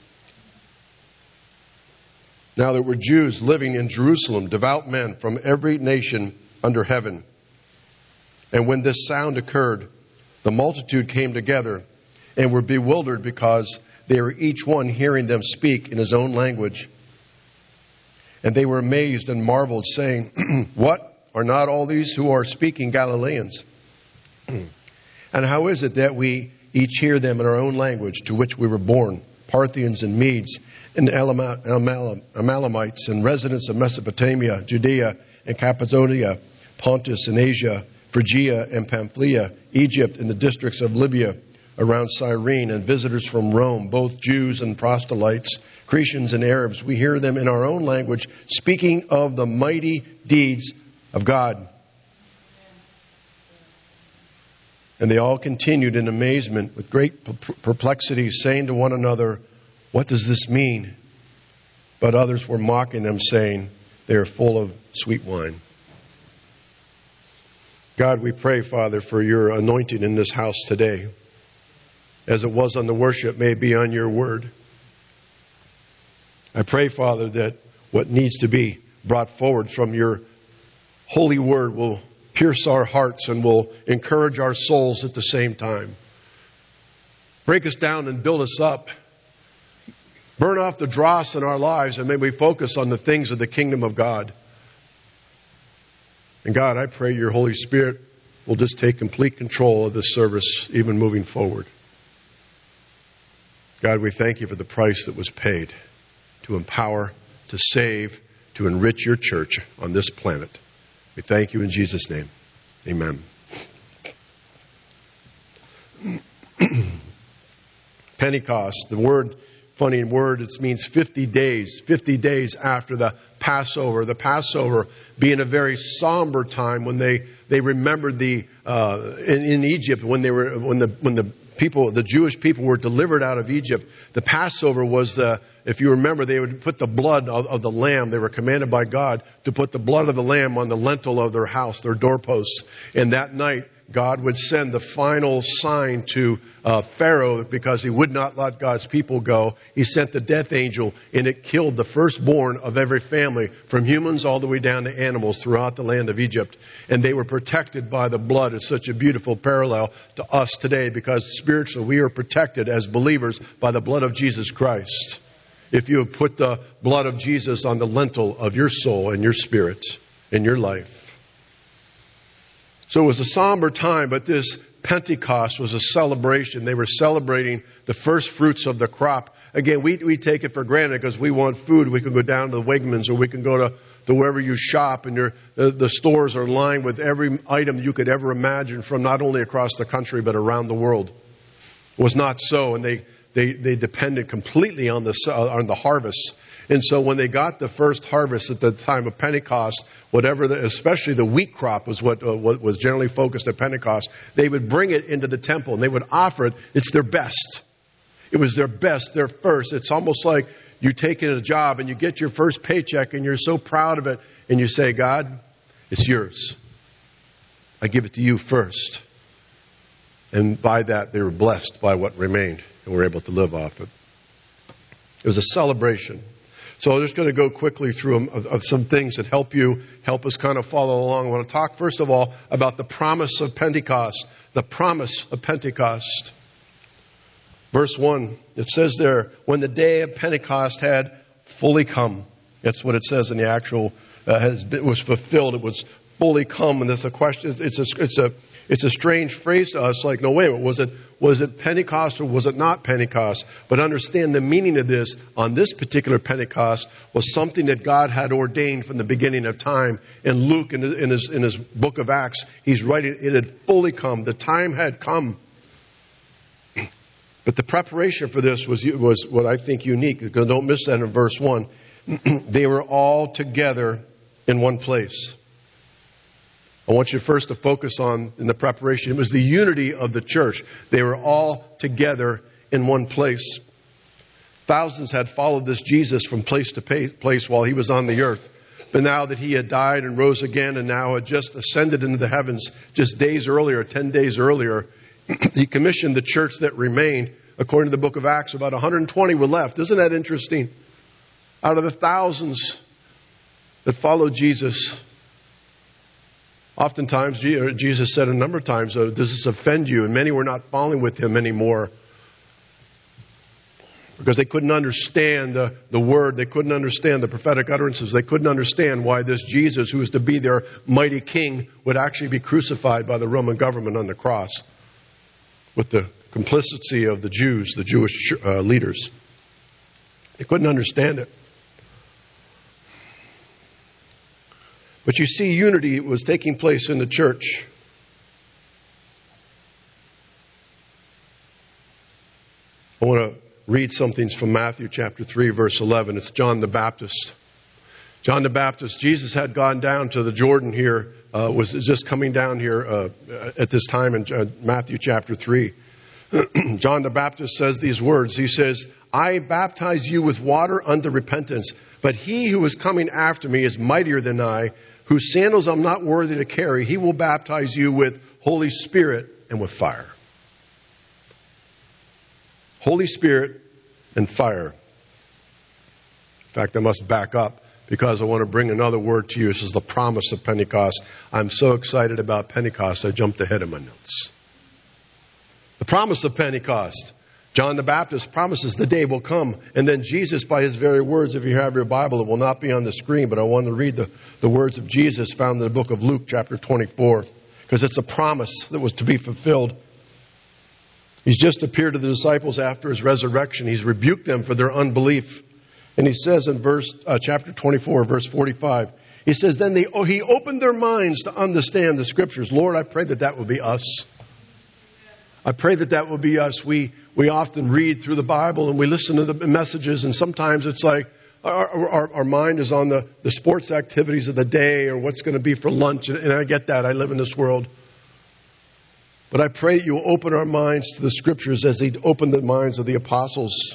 Now there were Jews living in Jerusalem, devout men from every nation under heaven. And when this sound occurred, the multitude came together and were bewildered because they were each one hearing them speak in his own language. And they were amazed and marveled, saying, What? Are not all these who are speaking Galileans? And how is it that we each hear them in our own language to which we were born, Parthians and Medes and Elamites and residents of Mesopotamia, Judea and Cappadocia, Pontus and Asia, Phrygia and Pamphylia, Egypt and the districts of Libya around Cyrene, and visitors from Rome, both Jews and proselytes, Cretians and Arabs. We hear them in our own language speaking of the mighty deeds of God. And they all continued in amazement with great perplexity, saying to one another, What does this mean? But others were mocking them, saying, They are full of sweet wine. God, we pray, Father, for your anointing in this house today. As it was on the worship, may it be on your word. I pray, Father, that what needs to be brought forward from your holy word will pierce our hearts and will encourage our souls at the same time. Break us down and build us up. Burn off the dross in our lives, and may we focus on the things of the kingdom of God. And God, I pray your Holy Spirit will just take complete control of this service, even moving forward. God, we thank you for the price that was paid to empower, to save, to enrich your church on this planet. We thank you in Jesus' name. Amen. Pentecost, the word, funny word, it means 50 days after the Passover. The Passover being a very somber time when they remembered in Egypt when the Jewish people were delivered out of Egypt. The Passover was if you remember, they would put the blood of the lamb. They were commanded by God to put the blood of the lamb on the lintel of their house, their doorposts. And that night, God would send the final sign to Pharaoh because he would not let God's people go. He sent the death angel, and it killed the firstborn of every family, from humans all the way down to animals throughout the land of Egypt. And they were protected by the blood. It's such a beautiful parallel to us today, because spiritually we are protected as believers by the blood of Jesus Christ. If you have put the blood of Jesus on the lintel of your soul and your spirit and your life. So it was a somber time, but this Pentecost was a celebration. They were celebrating the first fruits of the crop. Again, we take it for granted because we want food. We can go down to the Wegmans, or we can go to wherever you shop, and the stores are lined with every item you could ever imagine from not only across the country but around the world. It was not so, and they depended completely on the harvest. And so when they got the first harvest at the time of Pentecost, especially the wheat crop was what was generally focused at Pentecost, they would bring it into the temple and they would offer it. It's their best. It was their best, their first. It's almost like you take in a job and you get your first paycheck and you're so proud of it and you say, God, it's yours. I give it to you first. And by that, they were blessed by what remained and were able to live off it. It was a celebration. So I'm just going to go quickly through of some things that help us kind of follow along. I want to talk, first of all, about the promise of Pentecost. The promise of Pentecost. Verse 1, it says there, when the day of Pentecost had fully come. That's what it says in the actual, it was fulfilled. It was fully come. And there's a question, it's a strange phrase to us, like, no, wait a minute, was it Pentecost or was it not Pentecost? But understand the meaning of this on this particular Pentecost was something that God had ordained from the beginning of time. And Luke, in his book of Acts, he's writing, it had fully come. The time had come. But the preparation for this was what I think unique, because don't miss that in verse 1. They were all together in one place. I want you first to focus on in the preparation. It was the unity of the church. They were all together in one place. Thousands had followed this Jesus from place to place while he was on the earth. But now that he had died and rose again and now had just ascended into the heavens just days earlier, 10 days earlier, he commissioned the church that remained. According to the book of Acts, about 120 were left. Isn't that interesting? Out of the thousands that followed Jesus, oftentimes, Jesus said a number of times, does this offend you? And many were not following with him anymore because they couldn't understand the word. They couldn't understand the prophetic utterances. They couldn't understand why this Jesus, who was to be their mighty king, would actually be crucified by the Roman government on the cross with the complicity of the Jews, the Jewish leaders. They couldn't understand it. But you see, unity was taking place in the church. I want to read something from Matthew chapter 3, verse 11. It's John the Baptist. John the Baptist, Jesus had gone down to the Jordan here, was just coming down here at this time in Matthew chapter 3. John the Baptist says these words. He says, I baptize you with water unto repentance, but he who is coming after me is mightier than I, whose sandals I'm not worthy to carry. He will baptize you with Holy Spirit and with fire. Holy Spirit and fire. In fact, I must back up because I want to bring another word to you. This is the promise of Pentecost. I'm so excited about Pentecost, I jumped ahead in my notes. The promise of Pentecost. John the Baptist promises the day will come. And then Jesus, by his very words, if you have your Bible, it will not be on the screen, but I want to read the words of Jesus found in the book of Luke, chapter 24, because it's a promise that was to be fulfilled. He's just appeared to the disciples after his resurrection. He's rebuked them for their unbelief. And he says in chapter 24, verse 45, he says, then he opened their minds to understand the Scriptures. Lord, I pray that will be us. I pray that will be us. We often read through the Bible and we listen to the messages, and sometimes it's like our mind is on the sports activities of the day or what's going to be for lunch. And I get that. I live in this world. But I pray that you will open our minds to the Scriptures as he opened the minds of the apostles.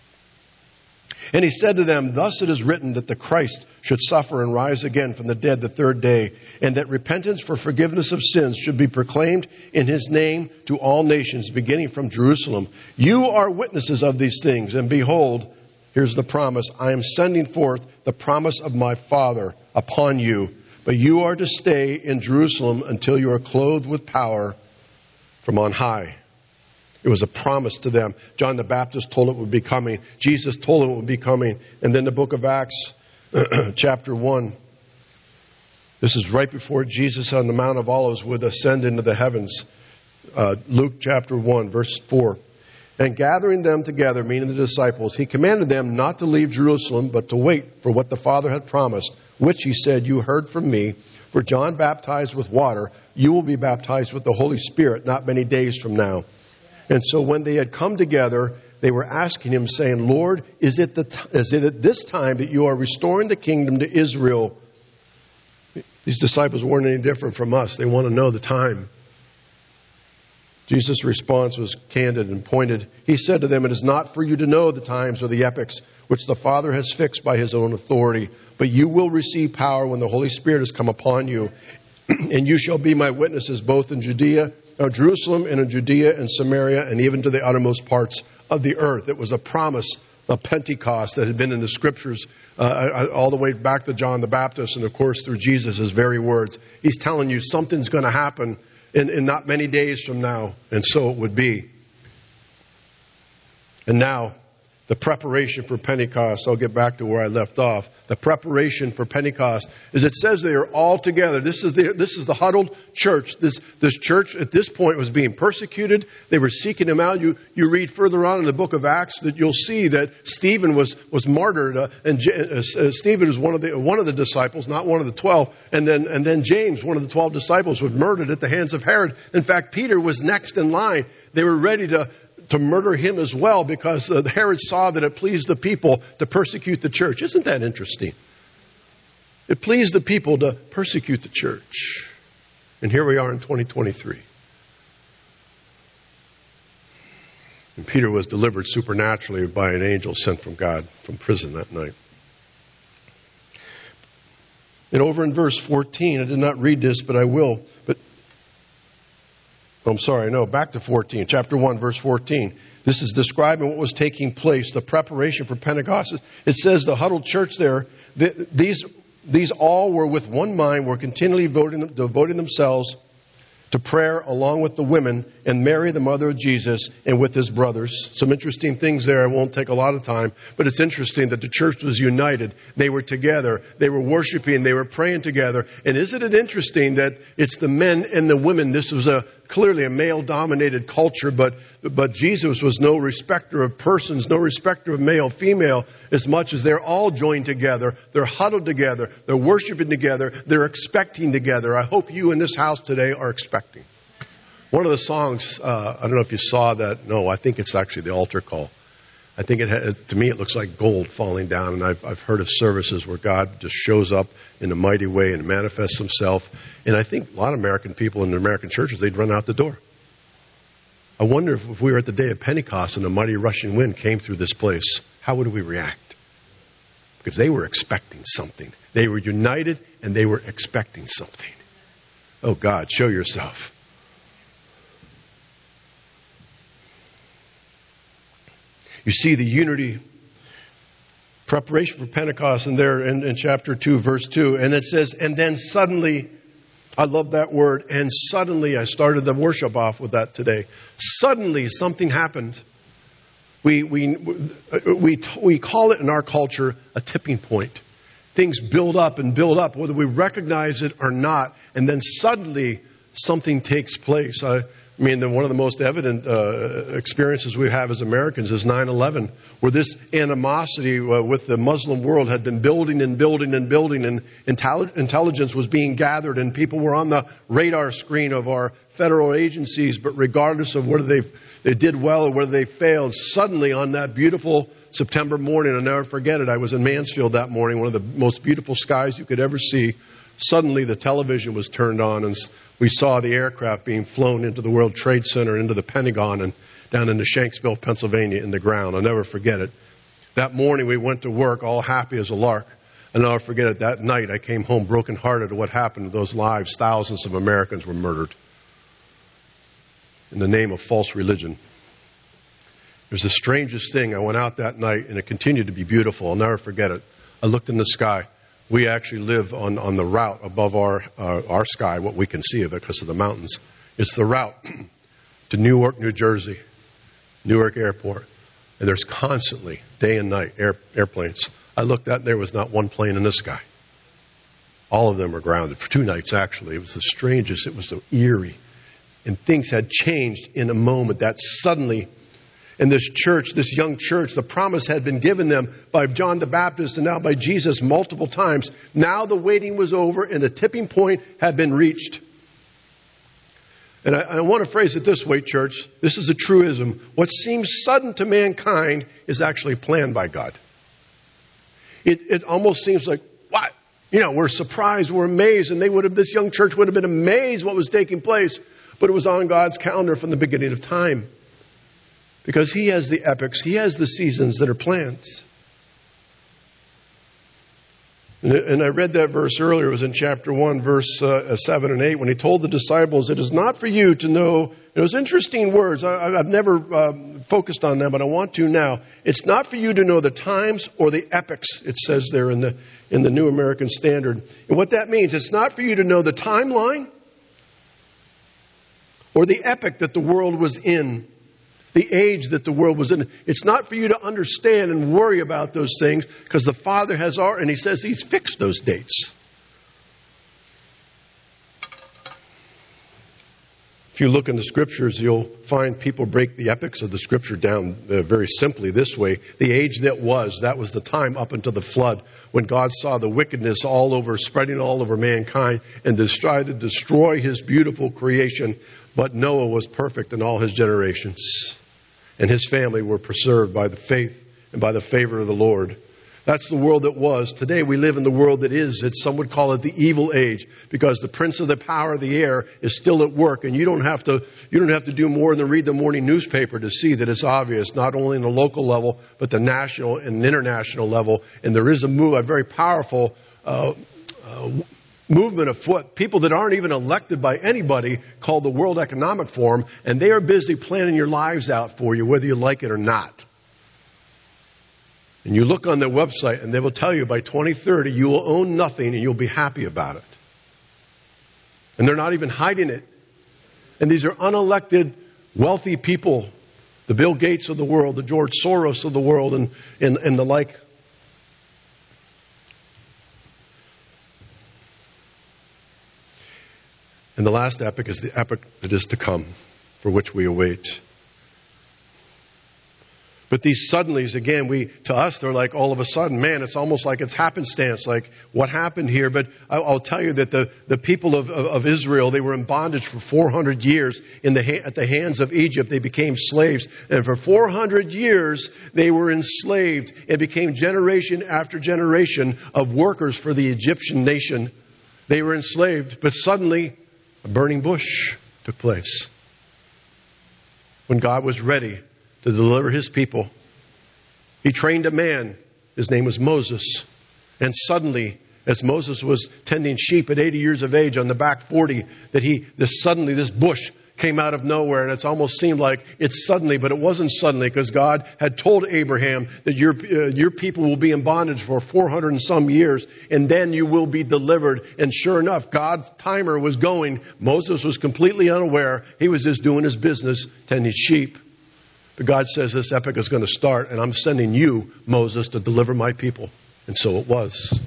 And he said to them, thus it is written that the Christ should suffer and rise again from the dead the third day, and that repentance for forgiveness of sins should be proclaimed in his name to all nations, beginning from Jerusalem. You are witnesses of these things, and behold, here's the promise. I am sending forth the promise of my Father upon you, but you are to stay in Jerusalem until you are clothed with power from on high. It was a promise to them. John the Baptist told it would be coming. Jesus told them it would be coming. And then the book of Acts, chapter 1. This is right before Jesus on the Mount of Olives would ascend into the heavens. Luke chapter 1, verse 4. And gathering them together, meaning the disciples, he commanded them not to leave Jerusalem, but to wait for what the Father had promised, which he said, you heard from me. For John baptized with water, you will be baptized with the Holy Spirit not many days from now. And so when they had come together, they were asking him, saying, Lord, is it at this time that you are restoring the kingdom to Israel? These disciples weren't any different from us. They want to know the time. Jesus' response was candid and pointed. He said to them, it is not for you to know the times or the epochs which the Father has fixed by his own authority, but you will receive power when the Holy Spirit has come upon you. And you shall be my witnesses both in Jerusalem and in Judea and Samaria and even to the uttermost parts of the earth. It was a promise of Pentecost that had been in the Scriptures all the way back to John the Baptist and, of course, through Jesus' very words. He's telling you something's going to happen in not many days from now, and so it would be. And now, the preparation for Pentecost. I'll get back to where I left off. The preparation for Pentecost is it says they are all together. This is the huddled church. This church at this point was being persecuted. They were seeking him out. You read further on in the book of Acts that you'll see that Stephen was martyred, and Stephen is one of the disciples, not one of the 12. And then James, one of the 12 disciples, was murdered at the hands of Herod. In fact, Peter was next in line. They were ready to murder him as well because Herod saw that it pleased the people to persecute the church. Isn't that interesting? It pleased the people to persecute the church. And here we are in 2023. And Peter was delivered supernaturally by an angel sent from God from prison that night. And over in verse 14, I did not read this, but I will. Back to 14, chapter 1, verse 14. This is describing what was taking place, the preparation for Pentecost. It says the huddled church there, these all were with one mind, were continually devoting themselves to prayer along with the women and Mary, the mother of Jesus, and with his brothers. Some interesting things there. I won't take a lot of time, but it's interesting that the church was united. They were together. They were worshiping. They were praying together. And isn't it interesting that it's the men and the women? This was clearly a male-dominated culture, but Jesus was no respecter of persons, no respecter of male, female, as much as they're all joined together. They're huddled together. They're worshiping together. They're expecting together. I hope you in this house today are expecting. One of the songs, I don't know if you saw that. No, I think it's actually the altar call. I think to me, it looks like gold falling down. And I've heard of services where God just shows up in a mighty way and manifests himself. And I think a lot of American people in the American churches, they'd run out the door. I wonder if we were at the day of Pentecost and a mighty rushing wind came through this place, how would we react? Because they were expecting something. They were united and they were expecting something. Oh God, show yourself. You see the unity, preparation for Pentecost, and there in chapter 2, verse 2. And it says, and then suddenly, I love that word, and suddenly, I started the worship off with that today. Suddenly, something happened. We call it in our culture a tipping point. Things build up and build up, whether we recognize it or not, and then suddenly something takes place. One of the most evident experiences we have as Americans is 9/11, where this animosity with the Muslim world had been building and building and building, and intelligence was being gathered, and people were on the radar screen of our federal agencies. But regardless of whether they did well or whether they failed, suddenly on that beautiful September morning, I'll never forget it, I was in Mansfield that morning, one of the most beautiful skies you could ever see. Suddenly the television was turned on and we saw the aircraft being flown into the World Trade Center, into the Pentagon, and down into Shanksville, Pennsylvania, in the ground. I'll never forget it. That morning we went to work all happy as a lark. I'll never forget it. That night I came home brokenhearted at what happened to those lives. Thousands of Americans were murdered in the name of false religion. It was the strangest thing. I went out that night and it continued to be beautiful. I'll never forget it. I looked in the sky. We actually live on the route above our sky, what we can see of it because of the mountains. It's the route to Newark, New Jersey, Newark Airport. And there's constantly, day and night, airplanes. I looked out and there was not one plane in the sky. All of them were grounded for 2 nights, actually. It was the strangest. It was so eerie. And things had changed in a moment that suddenly, in this church, this young church, the promise had been given them by John the Baptist and now by Jesus multiple times. Now the waiting was over and the tipping point had been reached. And I want to phrase it this way, church. This is a truism. What seems sudden to mankind is actually planned by God. It almost seems like, what? We're surprised, we're amazed, and this young church would have been amazed what was taking place. But it was on God's calendar from the beginning of time. Because He has the epochs, He has the seasons that are planned. And I read that verse earlier. It was in chapter 1, verse 7 and 8, when He told the disciples, it is not for you to know. It was interesting words. I've never focused on them, but I want to now. It's not for you to know the times or the epochs, it says there in the New American Standard. And what that means, it's not for you to know the timeline or the epoch that the world was in. The age that the world was in. It's not for you to understand and worry about those things, because the Father has already, and He says He's fixed those dates. If you look in the Scriptures, you'll find people break the epochs of the Scripture down very simply this way. The age that was the time up until the flood, when God saw the wickedness spreading all over mankind, and tried to destroy His beautiful creation. But Noah was perfect in all his generations, and his family were preserved by the faith and by the favor of the Lord. That's the world that was. Today we live in the world that is. Some would call it the evil age, because the prince of the power of the air is still at work, and you don't have to do more than read the morning newspaper to see that it's obvious, not only in the local level, but the national and international level. And there is a very powerful movement afoot, people that aren't even elected by anybody, called the World Economic Forum, and they are busy planning your lives out for you, whether you like it or not. And you look on their website, and they will tell you by 2030 you will own nothing and you'll be happy about it. And they're not even hiding it. And these are unelected, wealthy people, the Bill Gates of the world, the George Soros of the world, and the like. And the last epoch is the epoch that is to come, for which we await. But these suddenlies, again, to us, they're like all of a sudden, man, it's almost like it's happenstance, like what happened here. But I'll tell you that the people of Israel, they were in bondage for 400 years at the hands of Egypt. They became slaves. And for 400 years, they were enslaved. It became generation after generation of workers for the Egyptian nation. They were enslaved, but suddenly a burning bush took place. When God was ready to deliver His people, He trained a man. His name was Moses. And suddenly, as Moses was tending sheep at 80 years of age on the back 40, suddenly this bush came out of nowhere, and it's almost seemed like it's suddenly, but it wasn't suddenly, because God had told Abraham that your people will be in bondage for 400 and some years, and then you will be delivered. And sure enough, God's timer was going. Moses was completely unaware. He was just doing his business, tending sheep. But God says this epoch is going to start, and I'm sending you, Moses, to deliver my people. And so it was.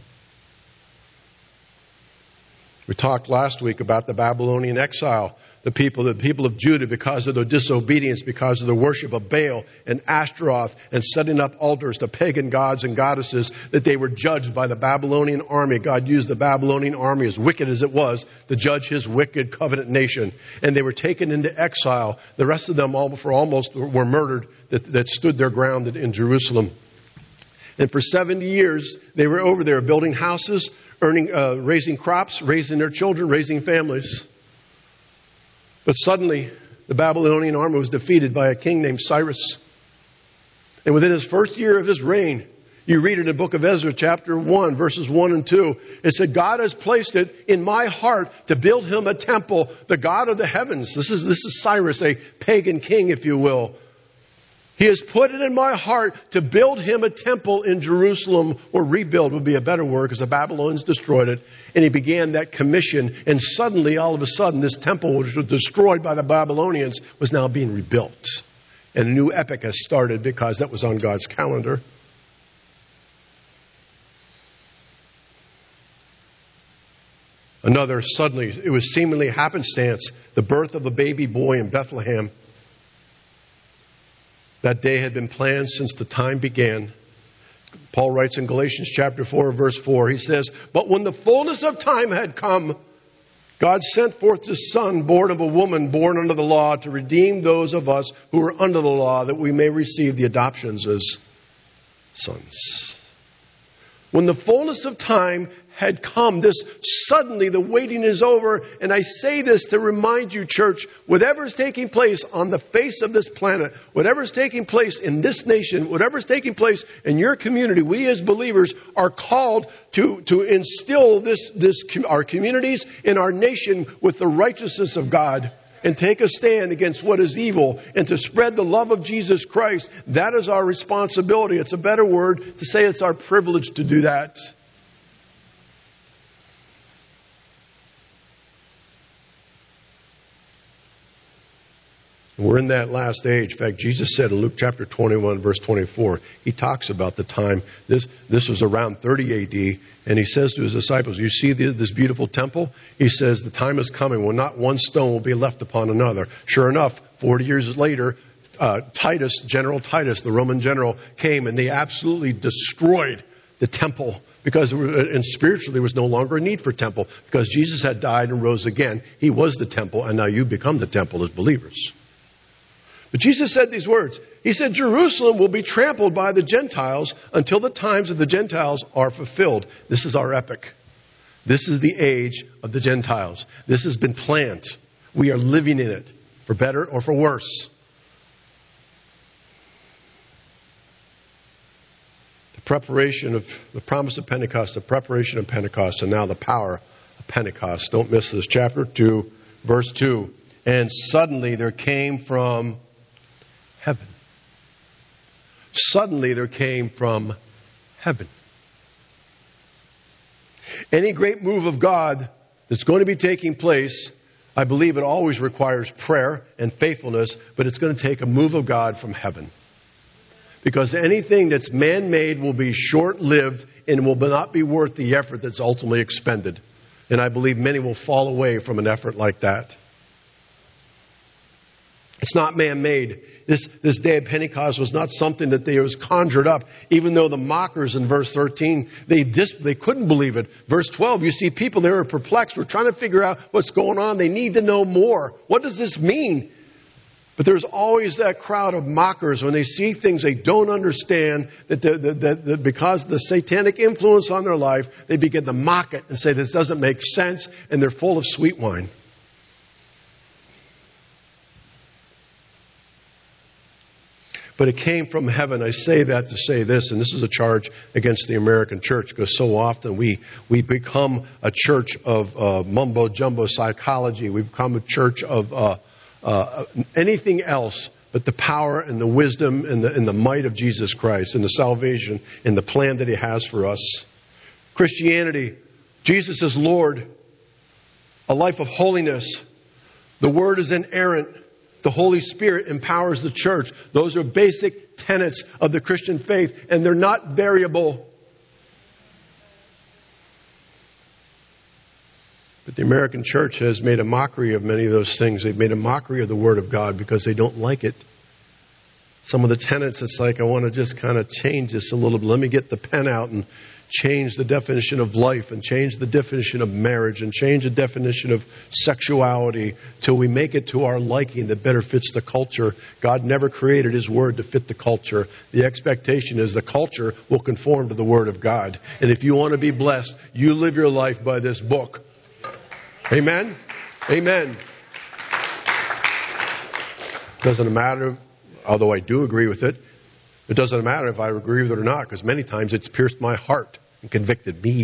We talked last week about the Babylonian exile. The people of Judah, because of their disobedience, because of their worship of Baal and Ashtaroth, and setting up altars to pagan gods and goddesses, that they were judged by the Babylonian army. God used the Babylonian army, as wicked as it was, to judge His wicked covenant nation. And they were taken into exile. The rest of them were murdered that stood their ground in Jerusalem. And for 70 years, they were over there building houses, raising crops, raising their children, raising families. But suddenly, the Babylonian army was defeated by a king named Cyrus. And within his first year of his reign, you read in the book of Ezra, chapter 1, verses 1 and 2, it said, God has placed it in my heart to build Him a temple, the God of the heavens. This is Cyrus, a pagan king, if you will. He has put it in my heart to build Him a temple in Jerusalem, or rebuild would be a better word, because the Babylonians destroyed it. And He began that commission. And suddenly, all of a sudden, this temple, which was destroyed by the Babylonians, was now being rebuilt. And a new epoch has started, because that was on God's calendar. Another, suddenly, it was seemingly happenstance, the birth of a baby boy in Bethlehem. That day had been planned since the time began. Paul writes in Galatians chapter 4, verse 4, he says, but when the fullness of time had come, God sent forth His Son, born of a woman, born under the law, to redeem those of us who are under the law, that we may receive the adoptions as sons. When the fullness of time had come, suddenly the waiting is over. And I say this to remind you, church, whatever is taking place on the face of this planet, whatever is taking place in this nation, whatever is taking place in your community, we as believers are called to instill our communities and our nation with the righteousness of God, and take a stand against what is evil, and to spread the love of Jesus Christ. That is our responsibility. It's a better word to say it's our privilege to do that. We're in that last age. In fact, Jesus said in Luke chapter 21, verse 24, He talks about the time. This was around 30 AD. And He says to His disciples, you see this beautiful temple? He says, the time is coming when not one stone will be left upon another. Sure enough, 40 years later, General Titus, the Roman general, came and they absolutely destroyed the temple, and spiritually there was no longer a need for temple, because Jesus had died and rose again. He was the temple, and now you become the temple as believers. But Jesus said these words. He said, Jerusalem will be trampled by the Gentiles until the times of the Gentiles are fulfilled. This is our epoch. This is the age of the Gentiles. This has been planned. We are living in it, for better or for worse. The preparation of the promise of Pentecost, the preparation of Pentecost, and now the power of Pentecost. Don't miss this. Chapter 2, verse 2. And suddenly there came from heaven. Suddenly there came from heaven. Any great move of God that's going to be taking place, I believe it always requires prayer and faithfulness, but it's going to take a move of God from heaven. Because anything that's man-made will be short-lived and will not be worth the effort that's ultimately expended. And I believe many will fall away from an effort like that. It's not man-made. This day of Pentecost was not something that was conjured up. Even though the mockers in verse 13, they couldn't believe it. Verse 12, you see people there are perplexed. We're trying to figure out what's going on. They need to know more. What does this mean? But there's always that crowd of mockers when they see things they don't understand, that because of the satanic influence on their life, they begin to mock it and say this doesn't make sense, and they're full of sweet wine. But it came from heaven. I say that to say this, and this is a charge against the American church, because so often we become a church of mumbo-jumbo psychology. We become a church of anything else but the power and the wisdom and the might of Jesus Christ and the salvation and the plan that He has for us. Christianity, Jesus is Lord, a life of holiness. The Word is inerrant. The Holy Spirit empowers the church. Those are basic tenets of the Christian faith, and they're not variable. But the American church has made a mockery of many of those things. They've made a mockery of the Word of God because they don't like it. Some of the tenets, it's like, I want to just kind of change this a little bit. Let me get the pen out and change the definition of life and change the definition of marriage and change the definition of sexuality till we make it to our liking that better fits the culture. God never created His Word to fit the culture. The expectation is the culture will conform to the Word of God. And if you want to be blessed, you live your life by this book. Amen? Amen. Doesn't matter, although I do agree with it, it doesn't matter if I agree with it or not, because many times it's pierced my heart and convicted me.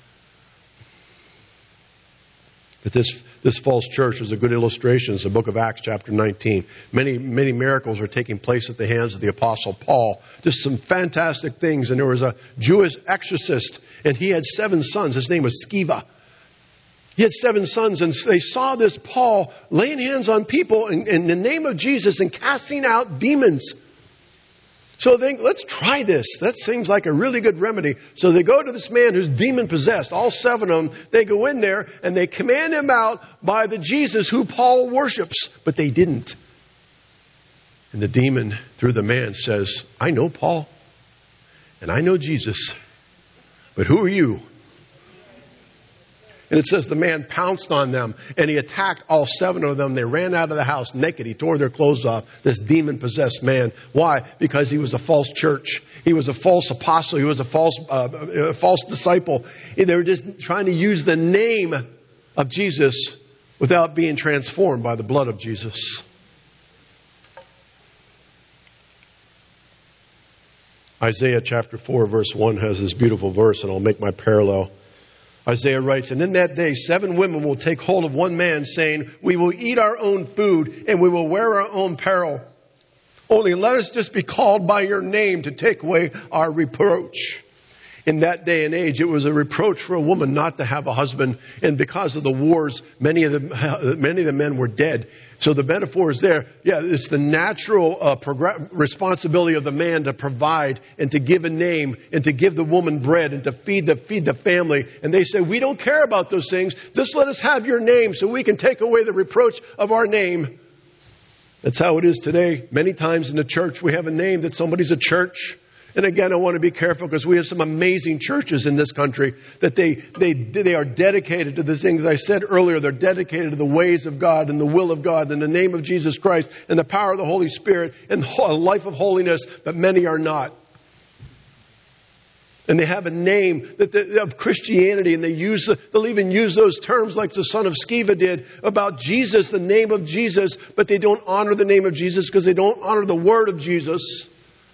But this false church is a good illustration. It's the book of Acts chapter 19. Many miracles are taking place at the hands of the Apostle Paul. Just some fantastic things. And there was a Jewish exorcist, and he had 7 sons. His name was Sceva. He had 7 sons, and they saw this Paul laying hands on people in the name of Jesus and casting out demons. So they think, let's try this. That seems like a really good remedy. So they go to this man who's demon-possessed, all 7 of them. They go in there, and they command him out by the Jesus who Paul worships. But they didn't. And the demon, through the man, says, I know Paul, and I know Jesus, but who are you? And it says the man pounced on them and he attacked all 7 of them. They ran out of the house naked. He tore their clothes off, this demon-possessed man. Why? Because he was a false church. He was a false apostle. He was a false disciple. They were just trying to use the name of Jesus without being transformed by the blood of Jesus. Isaiah chapter 4 verse 1 has this beautiful verse, and I'll make my parallel. Isaiah writes, "And in that day 7 women will take hold of one man, saying, 'We will eat our own food and we will wear our own apparel. Only let us just be called by your name to take away our reproach.'" In that day and age, it was a reproach for a woman not to have a husband. And because of the wars, many of the men were dead. So the metaphor is there. Yeah, it's the natural responsibility of the man to provide and to give a name and to give the woman bread and to feed the family. And they said, "We don't care about those things. Just let us have your name so we can take away the reproach of our name." That's how it is today. Many times in the church, we have a name that somebody's a church. And again, I want to be careful because we have some amazing churches in this country that they are dedicated to the things I said earlier. They're dedicated to the ways of God and the will of God and the name of Jesus Christ and the power of the Holy Spirit and a life of holiness, but many are not. And they have a name of Christianity, and they'll even use those terms like the son of Sceva did about Jesus, the name of Jesus, but they don't honor the name of Jesus because they don't honor the word of Jesus.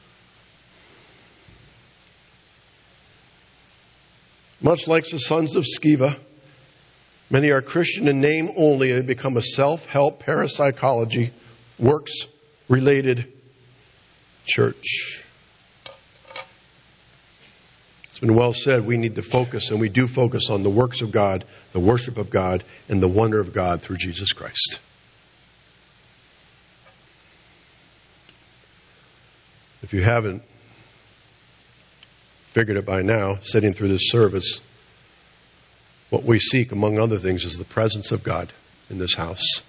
Much like the sons of Sceva, many are Christian in name only. They become a self-help, parapsychology, works-related church. It's been well said, we need to focus, and we do focus on the works of God, the worship of God, and the wonder of God through Jesus Christ. If you haven't figured it by now, sitting through this service, what we seek, among other things, is the presence of God in this house.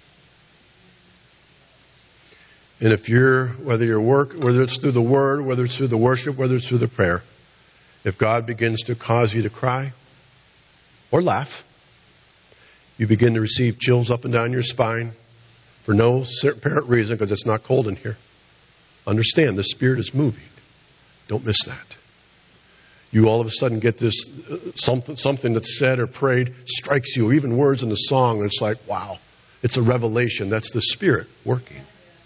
And if whether it's through the word, whether it's through the worship, whether it's through the prayer, if God begins to cause you to cry or laugh, you begin to receive chills up and down your spine for no apparent reason because it's not cold in here. Understand, the Spirit is moving. Don't miss that. You all of a sudden get this, something that's said or prayed strikes you, or even words in the song, and it's like, wow, it's a revelation. That's the Spirit working.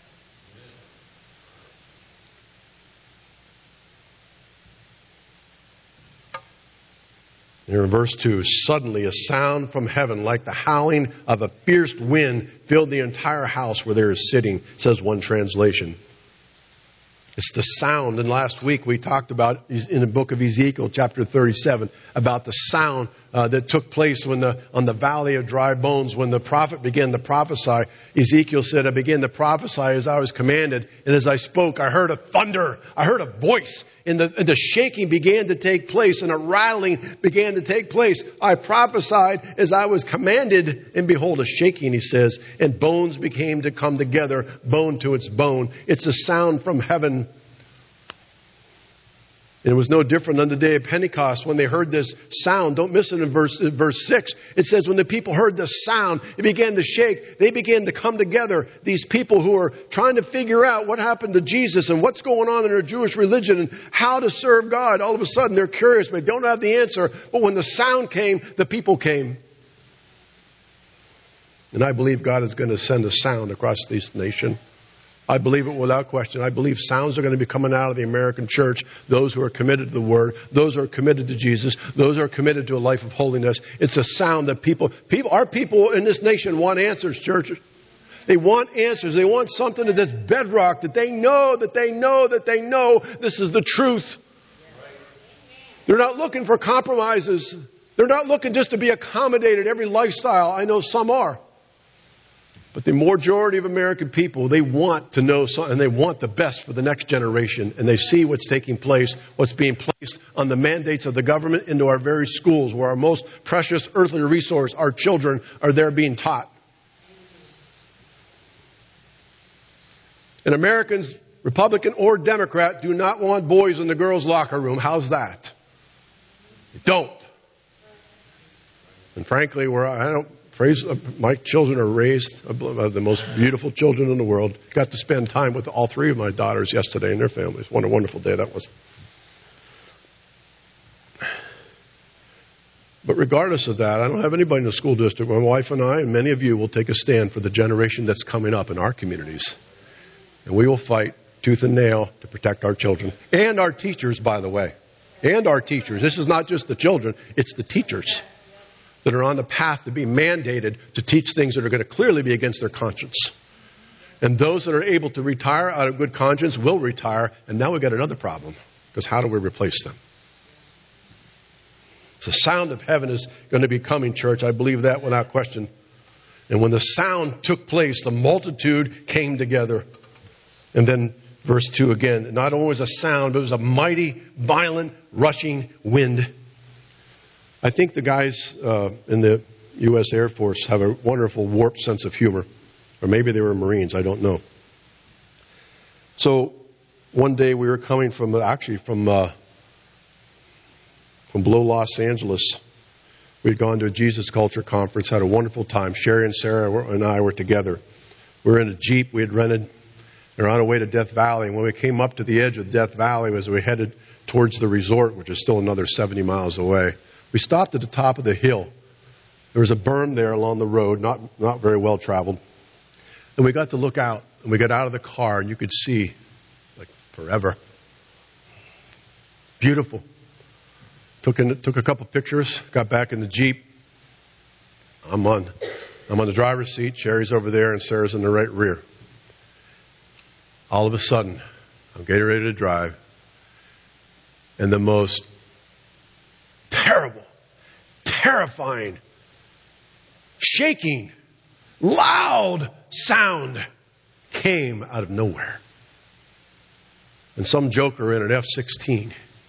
Here in verse 2, suddenly a sound from heaven like the howling of a fierce wind filled the entire house where they were sitting, says one translation. It's the sound. And last week we talked about in the book of Ezekiel, chapter 37, about the sound that took place on the valley of dry bones when the prophet began to prophesy. Ezekiel said, "I began to prophesy as I was commanded, and as I spoke, I heard a thunder. I heard a voice, and the shaking began to take place, and a rattling began to take place. I prophesied as I was commanded, and behold, a shaking," he says, "and bones began to come together, bone to its bone." It's a sound from heaven. And it was no different on the day of Pentecost when they heard this sound. Don't miss it in verse 6. It says when the people heard the sound, it began to shake. They began to come together. These people who are trying to figure out what happened to Jesus and what's going on in their Jewish religion and how to serve God. All of a sudden they're curious, but they don't have the answer. But when the sound came, the people came. And I believe God is going to send a sound across this nation. I believe it without question. I believe sounds are going to be coming out of the American church. Those who are committed to the Word, those who are committed to Jesus, those who are committed to a life of holiness. It's a sound that our people in this nation want answers, churches. They want answers. They want something that's bedrock, that they know this is the truth. They're not looking for compromises. They're not looking just to be accommodated every lifestyle. I know some are. But the majority of American people, they want to know something, and they want the best for the next generation. And they see what's taking place, what's being placed on the mandates of the government into our very schools, where our most precious earthly resource, our children, are there being taught. And Americans, Republican or Democrat, do not want boys in the girls' locker room. How's that? They don't. And frankly, my children are raised the most beautiful children in the world. Got to spend time with all three of my daughters yesterday and their families. What a wonderful day that was. But regardless of that, I don't have anybody in the school district. My wife and I and many of you will take a stand for the generation that's coming up in our communities. And we will fight tooth and nail to protect our children. And our teachers, by the way. And our teachers. This is not just the children, it's the teachers that are on the path to be mandated to teach things that are going to clearly be against their conscience. And those that are able to retire out of good conscience will retire. And now we've got another problem. Because how do we replace them? The sound of heaven is going to be coming, church. I believe that without question. And when the sound took place, the multitude came together. And then verse 2 again. Not only was a sound, but it was a mighty, violent, rushing wind. I think the guys in the U.S. Air Force have a wonderful warped sense of humor. Or maybe they were Marines. I don't know. So one day we were coming from below Los Angeles. We'd gone to a Jesus Culture conference, had a wonderful time. Sherry and Sarah and I were together. We were in a Jeep we had rented. We were on our way to Death Valley. And when we came up to the edge of Death Valley, as we headed towards the resort, which is still another 70 miles away, we stopped at the top of the hill. There was a berm there along the road, not very well traveled. And we got to look out. And we got out of the car, and you could see, like, forever. Beautiful. Took a couple pictures, got back in the Jeep. I'm on the driver's seat. Sherry's over there, and Sarah's in the right rear. All of a sudden, I'm getting ready to drive, and the most terrible, terrifying, shaking, loud sound came out of nowhere. And some joker in an F-16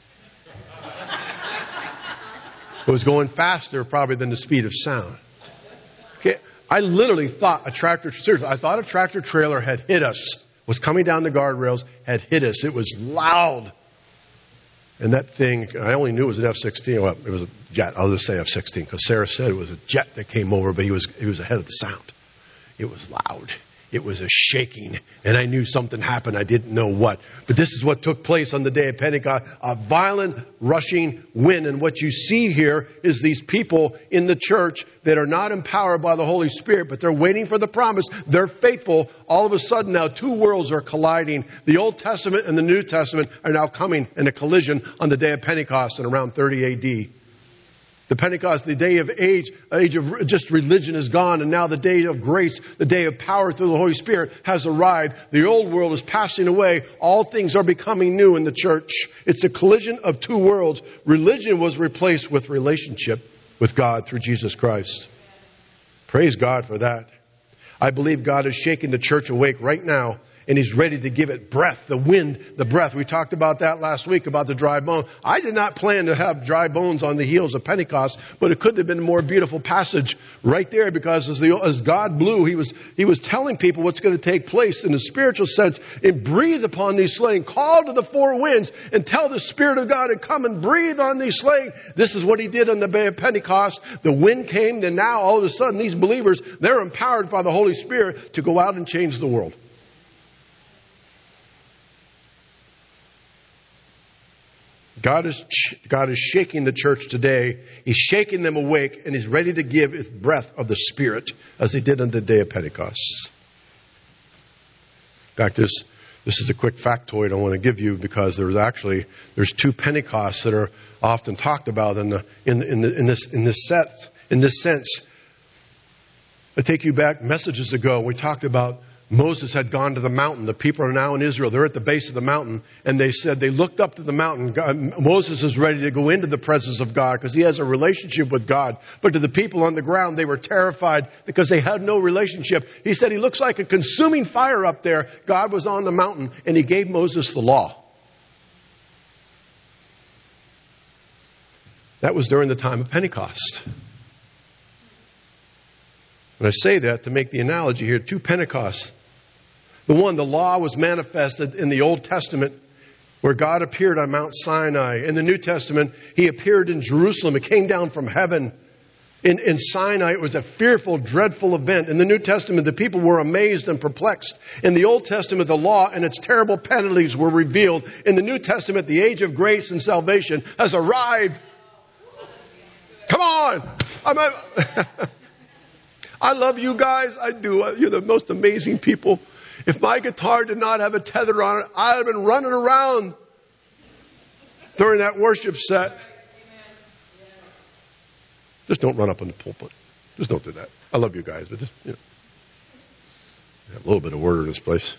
it was going faster probably than the speed of sound. Okay, I literally thought a tractor trailer had hit us, was coming down the guardrails, had hit us. It was loud. And that thing, I only knew it was an F-16. Well, it was a jet. I'll just say F-16 because Sarah said it was a jet that came over, but he was ahead of the sound. It was loud. It was a shaking, and I knew something happened. I didn't know what. But this is what took place on the day of Pentecost, a violent, rushing wind. And what you see here is these people in the church that are not empowered by the Holy Spirit, but they're waiting for the promise. They're faithful. All of a sudden now, two worlds are colliding. The Old Testament and the New Testament are now coming in a collision on the day of Pentecost in around 30 A.D. The Pentecost, the day of age of just religion is gone, and now the day of grace, the day of power through the Holy Spirit has arrived. The old world is passing away. All things are becoming new in the church. It's a collision of two worlds. Religion was replaced with relationship with God through Jesus Christ. Praise God for that. I believe God is shaking the church awake right now. And He's ready to give it breath, the wind, the breath. We talked about that last week, about the dry bone. I did not plan to have dry bones on the heels of Pentecost, but it couldn't have been a more beautiful passage right there, because as God blew, He was telling people what's going to take place in the spiritual sense, and breathe upon these slain. Call to the four winds and tell the Spirit of God to come and breathe on these slain. This is what He did on the day of Pentecost. The wind came, and now all of a sudden these believers, they're empowered by the Holy Spirit to go out and change the world. God is shaking the church today. He's shaking them awake, and He's ready to give His breath of the Spirit as He did on the day of Pentecost. In fact, this is a quick factoid I want to give you, because there's two Pentecosts that are often talked about in this sense. I take you back messages ago. We talked about Moses had gone to the mountain. The people are now in Israel. They're at the base of the mountain. And they said they looked up to the mountain. Moses is ready to go into the presence of God because he has a relationship with God. But to the people on the ground, they were terrified because they had no relationship. He said, he looks like a consuming fire up there. God was on the mountain, and He gave Moses the law. That was during the time of Pentecost. And I say that to make the analogy here, two Pentecosts. The law was manifested in the Old Testament, where God appeared on Mount Sinai. In the New Testament, He appeared in Jerusalem. It came down from heaven. In Sinai, it was a fearful, dreadful event. In the New Testament, the people were amazed and perplexed. In the Old Testament, the law and its terrible penalties were revealed. In the New Testament, the age of grace and salvation has arrived. Come on! I love you guys. I do. You're the most amazing people. If my guitar did not have a tether on it, I'd have been running around during that worship set. Just don't run up on the pulpit. Just don't do that. I love you guys, but just, have a little bit of order in this place.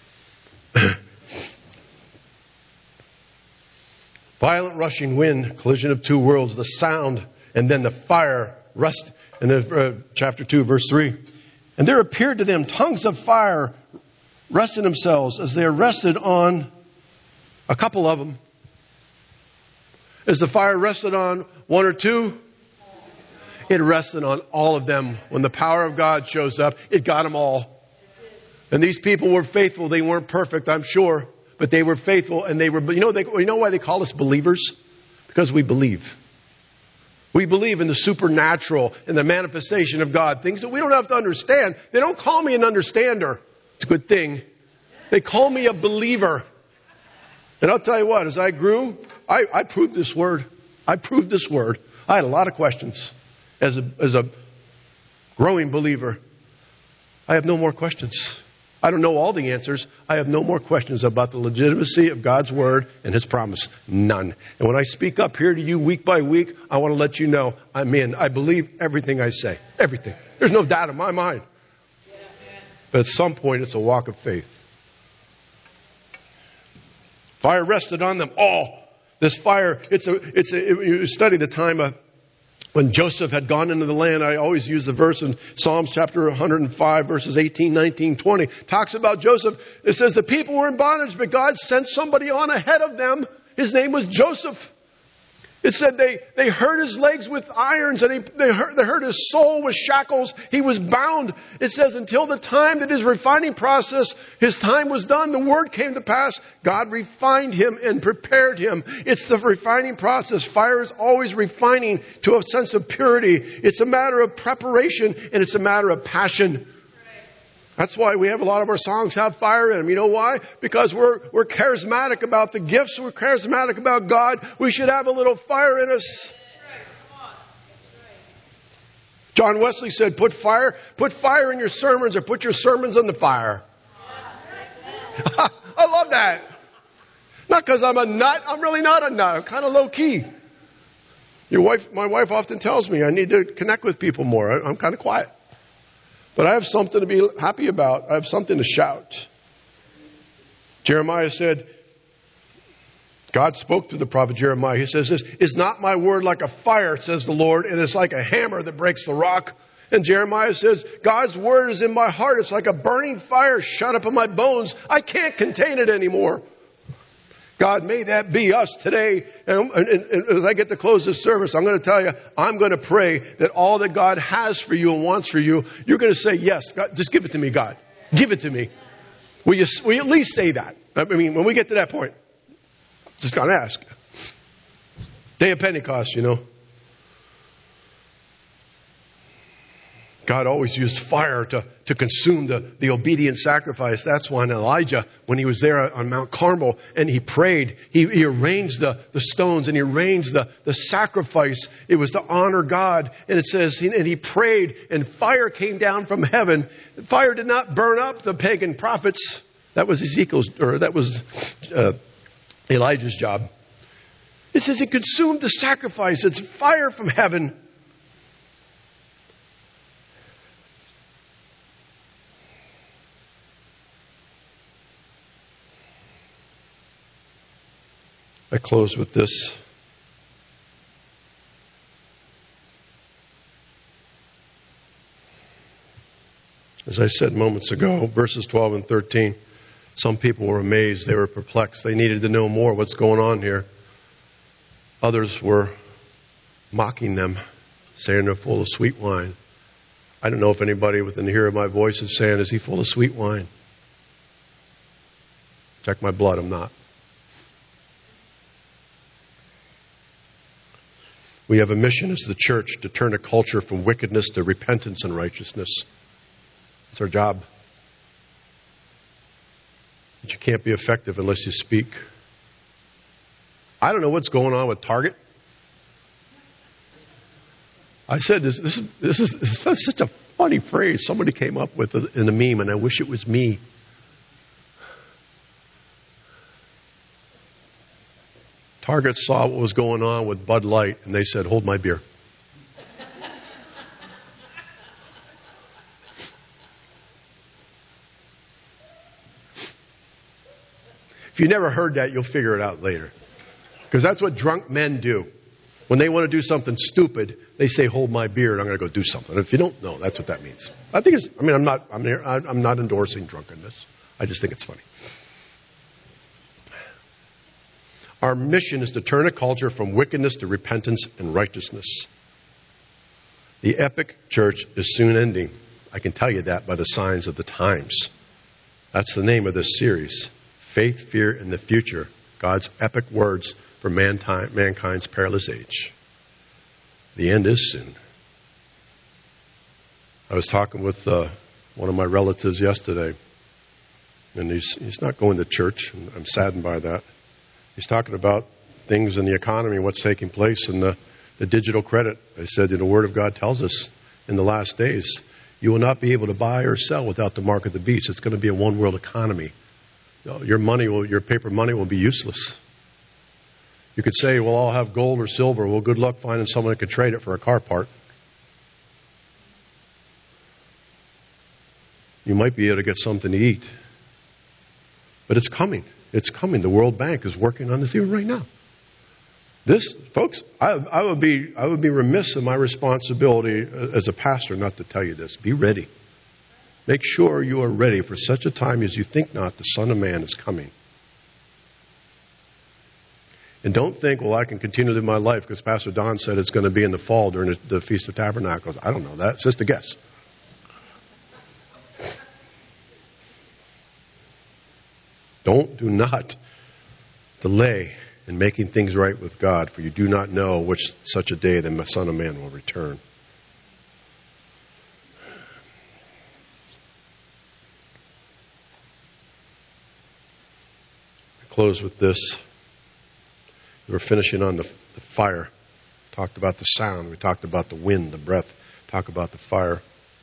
Violent rushing wind, collision of two worlds, the sound, and then the fire, rest. And then chapter 2, verse 3. And there appeared to them tongues of fire resting themselves as they rested on a couple of them. As the fire rested on one or two, it rested on all of them. When the power of God shows up, it got them all. And these people were faithful. They weren't perfect, I'm sure, but they were faithful. And they were, you know why they call us believers? Because we believe. We believe in the supernatural and the manifestation of God. Things that we don't have to understand. They don't call me an understander. It's a good thing. They call me a believer. And I'll tell you what, as I grew, I proved this word. I proved this word. I had a lot of questions. As a growing believer, I have no more questions. I don't know all the answers. I have no more questions about the legitimacy of God's word and his promise. None. And when I speak up here to you week by week, I want to let you know I'm in. I believe everything I say. Everything. There's no doubt in my mind. But at some point, it's a walk of faith. Fire rested on them all. This fire, you study the time when Joseph had gone into the land. I always use the verse in Psalms chapter 105, verses 18, 19, 20. Talks about Joseph. It says the people were in bondage, but God sent somebody on ahead of them. His name was Joseph. It said they hurt his legs with irons and they hurt his soul with shackles. He was bound. It says until the time that his refining process, his time was done, the word came to pass. God refined him and prepared him. It's the refining process. Fire is always refining to a sense of purity. It's a matter of preparation and it's a matter of passion. That's why we have a lot of our songs have fire in them. You know why? Because we're charismatic about the gifts. We're charismatic about God. We should have a little fire in us. John Wesley said, put fire in your sermons or put your sermons on the fire. I love that. Not because I'm a nut. I'm really not a nut. I'm kind of low key. My wife often tells me I need to connect with people more. I'm kind of quiet. But I have something to be happy about. I have something to shout. Jeremiah said, God spoke to the prophet Jeremiah. He says this, is not my word like a fire, says the Lord, and it's like a hammer that breaks the rock. And Jeremiah says, God's word is in my heart. It's like a burning fire shut up in my bones. I can't contain it anymore. God, may that be us today. And as I get to close this service, I'm going to tell you, I'm going to pray that all that God has for you and wants for you, you're going to say, yes, God, just give it to me, God. Give it to me. Will you at least say that? I mean, when we get to that point, just got to ask. Day of Pentecost, God always used fire to consume the obedient sacrifice. That's why Elijah, when he was there on Mount Carmel and he prayed, he arranged the stones and he arranged the sacrifice. It was to honor God. And it says, and he prayed and fire came down from heaven. Fire did not burn up the pagan prophets. That was Elijah's job. It says it consumed the sacrifice. It's fire from heaven. I close with this. As I said moments ago, verses 12 and 13, some people were amazed. They were perplexed. They needed to know more what's going on here. Others were mocking them, saying they're full of sweet wine. I don't know if anybody within the hearing of my voice is saying, is he full of sweet wine? Check my blood, I'm not. We have a mission as the church to turn a culture from wickedness to repentance and righteousness. It's our job. But you can't be effective unless you speak. I don't know what's going on with Target. I said this is such a funny phrase somebody came up with in a meme, and I wish it was me. Target saw what was going on with Bud Light, and they said, "Hold my beer." If you never heard that, you'll figure it out later. Because that's what drunk men do. When they want to do something stupid, they say, "Hold my beer," and I'm going to go do something. If you don't know, that's what that means. I'm not endorsing drunkenness. I just think it's funny. Our mission is to turn a culture from wickedness to repentance and righteousness. The epic church is soon ending. I can tell you that by the signs of the times. That's the name of this series. Faith, Fear, and the Future. God's epic words for mankind's perilous age. The end is soon. I was talking with one of my relatives yesterday, and he's not going to church, and I'm saddened by that. He's talking about things in the economy, what's taking place in the digital credit. I said, the Word of God tells us in the last days, you will not be able to buy or sell without the mark of the beast. It's going to be a one-world economy. Your paper money will be useless. You could say, well, I'll have gold or silver. Well, good luck finding someone that could trade it for a car part. You might be able to get something to eat. But it's coming. It's coming. The World Bank is working on this even right now. This, folks, I would be remiss in my responsibility as a pastor not to tell you this. Be ready. Make sure you are ready for such a time as you think not. The Son of Man is coming. And don't think, well, I can continue to live my life because Pastor Don said it's going to be in the fall during the Feast of Tabernacles. I don't know that. It's just a guess. Do not delay in making things right with God, for you do not know which such a day the Son of Man will return. I close with this. We were finishing on the fire. Talked about the sound. We talked about the wind, the breath. Talk about the fire.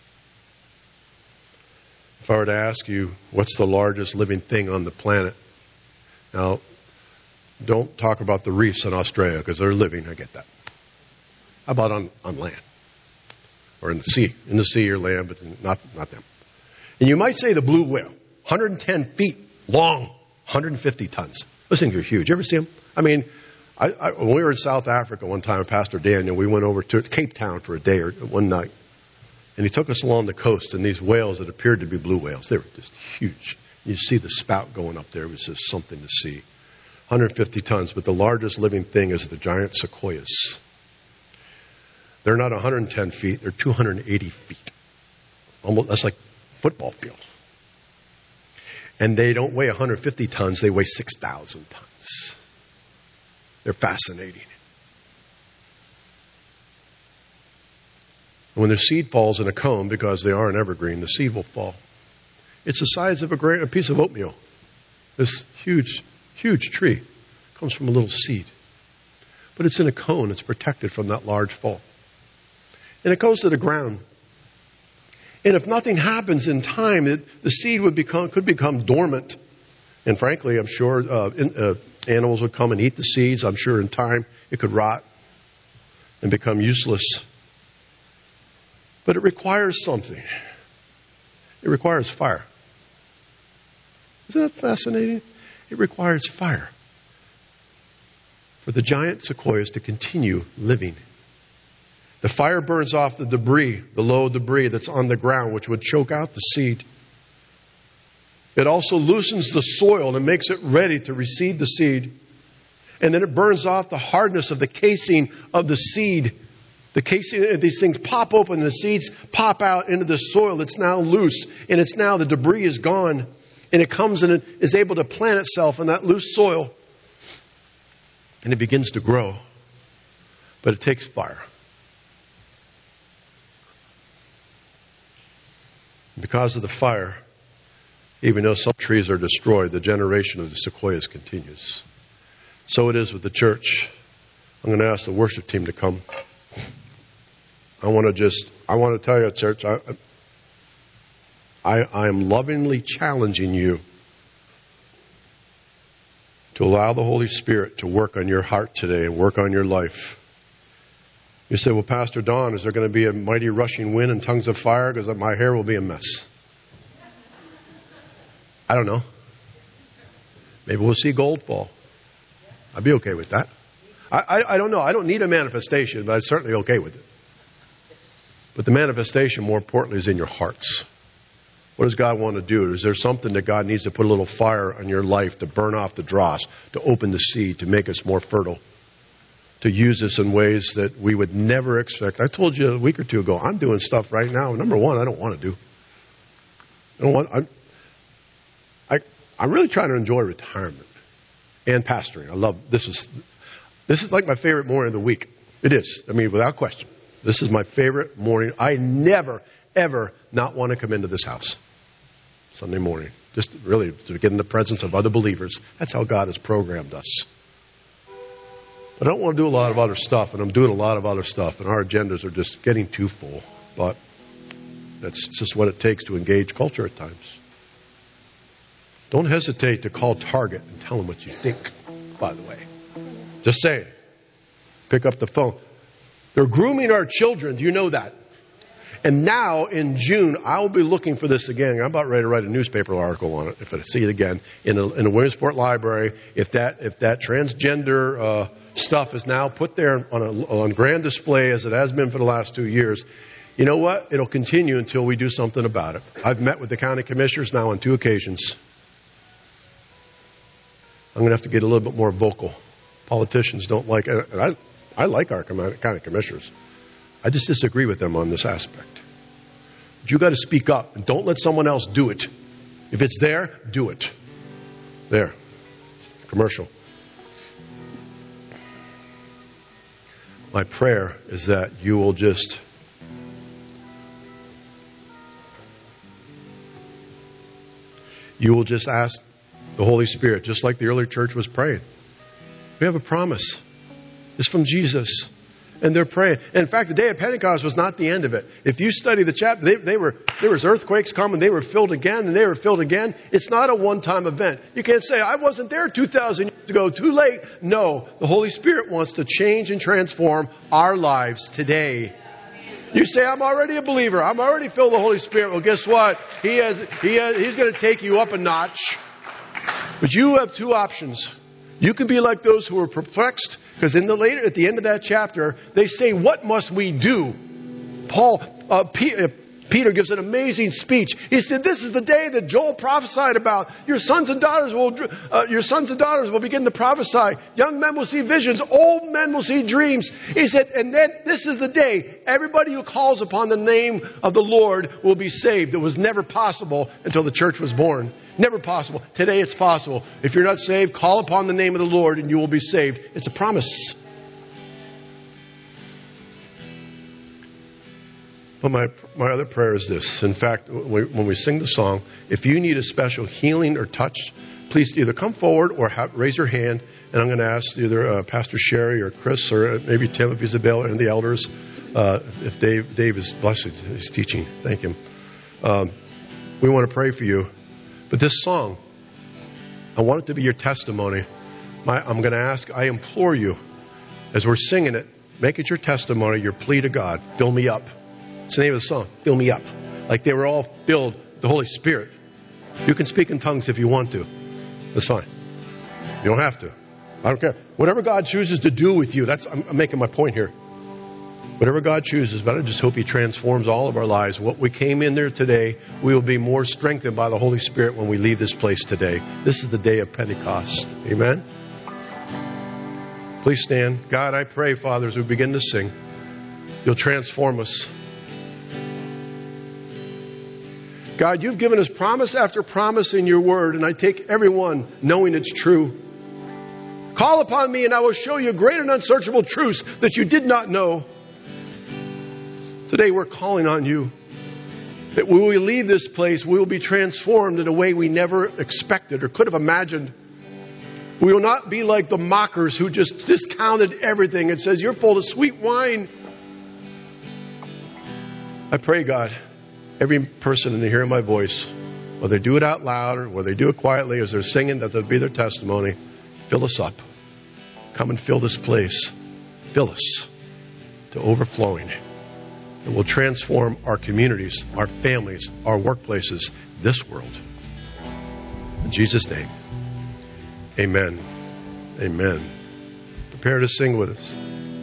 If I were to ask you, what's the largest living thing on the planet? Now, don't talk about the reefs in Australia because they're living. I get that. How about on land? Or in the sea? In the sea or land, but not them. And you might say the blue whale, 110 feet long, 150 tons. Those things are huge. You ever see them? I mean, when we were in South Africa one time, Pastor Daniel, we went over to Cape Town for a day or one night. And he took us along the coast, and these whales that appeared to be blue whales, they were just huge. You see the spout going up there. It was just something to see. 150 tons, but the largest living thing is the giant sequoias. They're not 110 feet, they're 280 feet. Almost, that's like a football field. And they don't weigh 150 tons, they weigh 6,000 tons. They're fascinating. When their seed falls in a cone, because they are an evergreen, the seed will fall. It's the size of a piece of oatmeal. This huge tree comes from a little seed. But it's in a cone. It's protected from that large fall. And it goes to the ground. And if nothing happens in time, the seed could become dormant. And frankly, I'm sure animals would come and eat the seeds. I'm sure in time it could rot and become useless. But it requires something. It requires fire. Isn't that fascinating? It requires fire for the giant sequoias to continue living. The fire burns off the debris, the low debris that's on the ground, which would choke out the seed. It also loosens the soil and makes it ready to receive the seed. And then it burns off the hardness of the casing of the seed. The casing, these things pop open, and the seeds pop out into the soil. It's now loose, and it's now the debris is gone, and it comes and it is able to plant itself in that loose soil, and it begins to grow. But it takes fire. Because of the fire, even though some trees are destroyed, the generation of the sequoias continues. So it is with the church. I'm going to ask the worship team to come. I want to tell you, church, I am lovingly challenging you to allow the Holy Spirit to work on your heart today and work on your life. You say, well, Pastor Don, is there going to be a mighty rushing wind and tongues of fire? Because my hair will be a mess. I don't know. Maybe we'll see gold fall. I'd be okay with that. I don't know. I don't need a manifestation, but I'm certainly okay with it. But the manifestation, more importantly, is in your hearts. What does God want to do? Is there something that God needs to put a little fire on your life to burn off the dross, to open the seed, to make us more fertile, to use us in ways that we would never expect? I told you a week or two ago, I'm doing stuff right now. Number one, I don't want to do. I'm really trying to enjoy retirement and pastoring. I love this is like my favorite morning of the week. It is. I mean, without question. This is my favorite morning. I never, ever not want to come into this house Sunday morning. Just really to get in the presence of other believers. That's how God has programmed us. But I don't want to do a lot of other stuff, and I'm doing a lot of other stuff, and our agendas are just getting too full. But that's just what it takes to engage culture at times. Don't hesitate to call Target and tell them what you think, by the way. Just saying. Pick up the phone. They're grooming our children. Do you know that? And now in June, I'll be looking for this again. I'm about ready to write a newspaper article on it, if I see it again, in a Williamsport library. If that transgender stuff is now put there on grand display as it has been for the last 2 years, you know what? It'll continue until we do something about it. I've met with the county commissioners now on 2 occasions. I'm going to have to get a little bit more vocal. Politicians don't like it. I like our county commissioners. I just disagree with them on this aspect. But you got to speak up and don't let someone else do it. If it's there, do it. There. Commercial. My prayer is that you will just ask the Holy Spirit, just like the early church was praying. We have a promise. It's from Jesus. And they're praying. And in fact, the day of Pentecost was not the end of it. If you study the chapter, there was earthquakes coming. They were filled again, and they were filled again. It's not a one-time event. You can't say, I wasn't there 2,000 years ago. Too late. No. The Holy Spirit wants to change and transform our lives today. You say, I'm already a believer. I'm already filled with the Holy Spirit. Well, guess what? He's going to take you up a notch. But you have 2 options. You can be like those who are perplexed, because at the end of that chapter, they say, what must we do? Peter gives an amazing speech. He said, this is the day that Joel prophesied about. Your sons and daughters will begin to prophesy. Young men will see visions. Old men will see dreams. He said, and then this is the day everybody who calls upon the name of the Lord will be saved. It was never possible until the church was born. Never possible. Today it's possible. If you're not saved, call upon the name of the Lord and you will be saved. It's a promise. But my other prayer is this. In fact, when we sing the song, if you need a special healing or touch, please either come forward or raise your hand. And I'm going to ask either Pastor Sherry or Chris or maybe Tim if he's available, and the elders, if Dave is blessed, he's teaching. Thank him. We want to pray for you. But this song, I want it to be your testimony. I'm going to ask, I implore you, as we're singing it, make it your testimony, your plea to God. Fill me up. It's the name of the song, Fill Me Up. Like they were all filled with the Holy Spirit. You can speak in tongues if you want to. That's fine. You don't have to. I don't care. Whatever God chooses to do with you, I'm making my point here. Whatever God chooses, but I just hope He transforms all of our lives. What we came in there today, we will be more strengthened by the Holy Spirit when we leave this place today. This is the day of Pentecost. Amen? Please stand. God, I pray, Father, as we begin to sing, You'll transform us. God, You've given us promise after promise in Your Word, and I take every one knowing it's true. Call upon me and I will show you great and unsearchable truths that you did not know. Today we're calling on you that when we leave this place, we will be transformed in a way we never expected or could have imagined. We will not be like the mockers who just discounted everything and says, you're full of sweet wine. I pray, God, every person in the hearing my voice, whether they do it out loud or whether they do it quietly as they're singing, that will be their testimony. Fill us up. Come and fill this place. Fill us to overflowing. It will transform our communities, our families, our workplaces, this world. In Jesus' name, amen. Amen. Prepare to sing with us.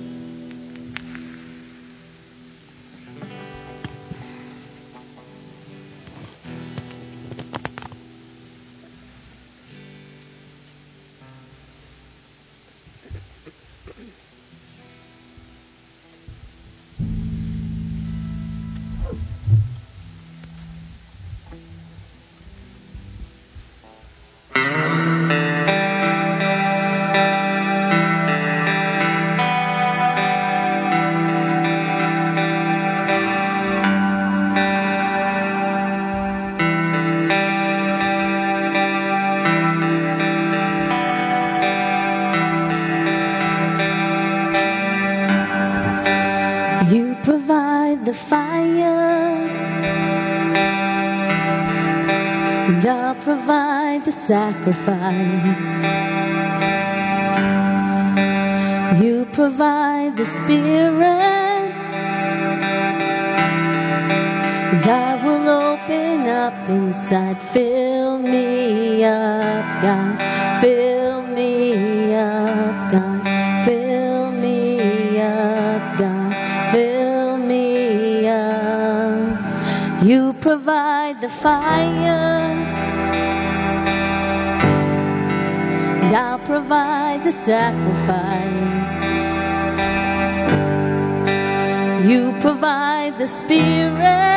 The fire, and I'll provide the sacrifice. You provide the Spirit, and I will open up inside. Fill me up, God. Fill me up, God. Fill me up, God. Fill me up. You provide the fire, and I'll provide the sacrifice. You provide the Spirit,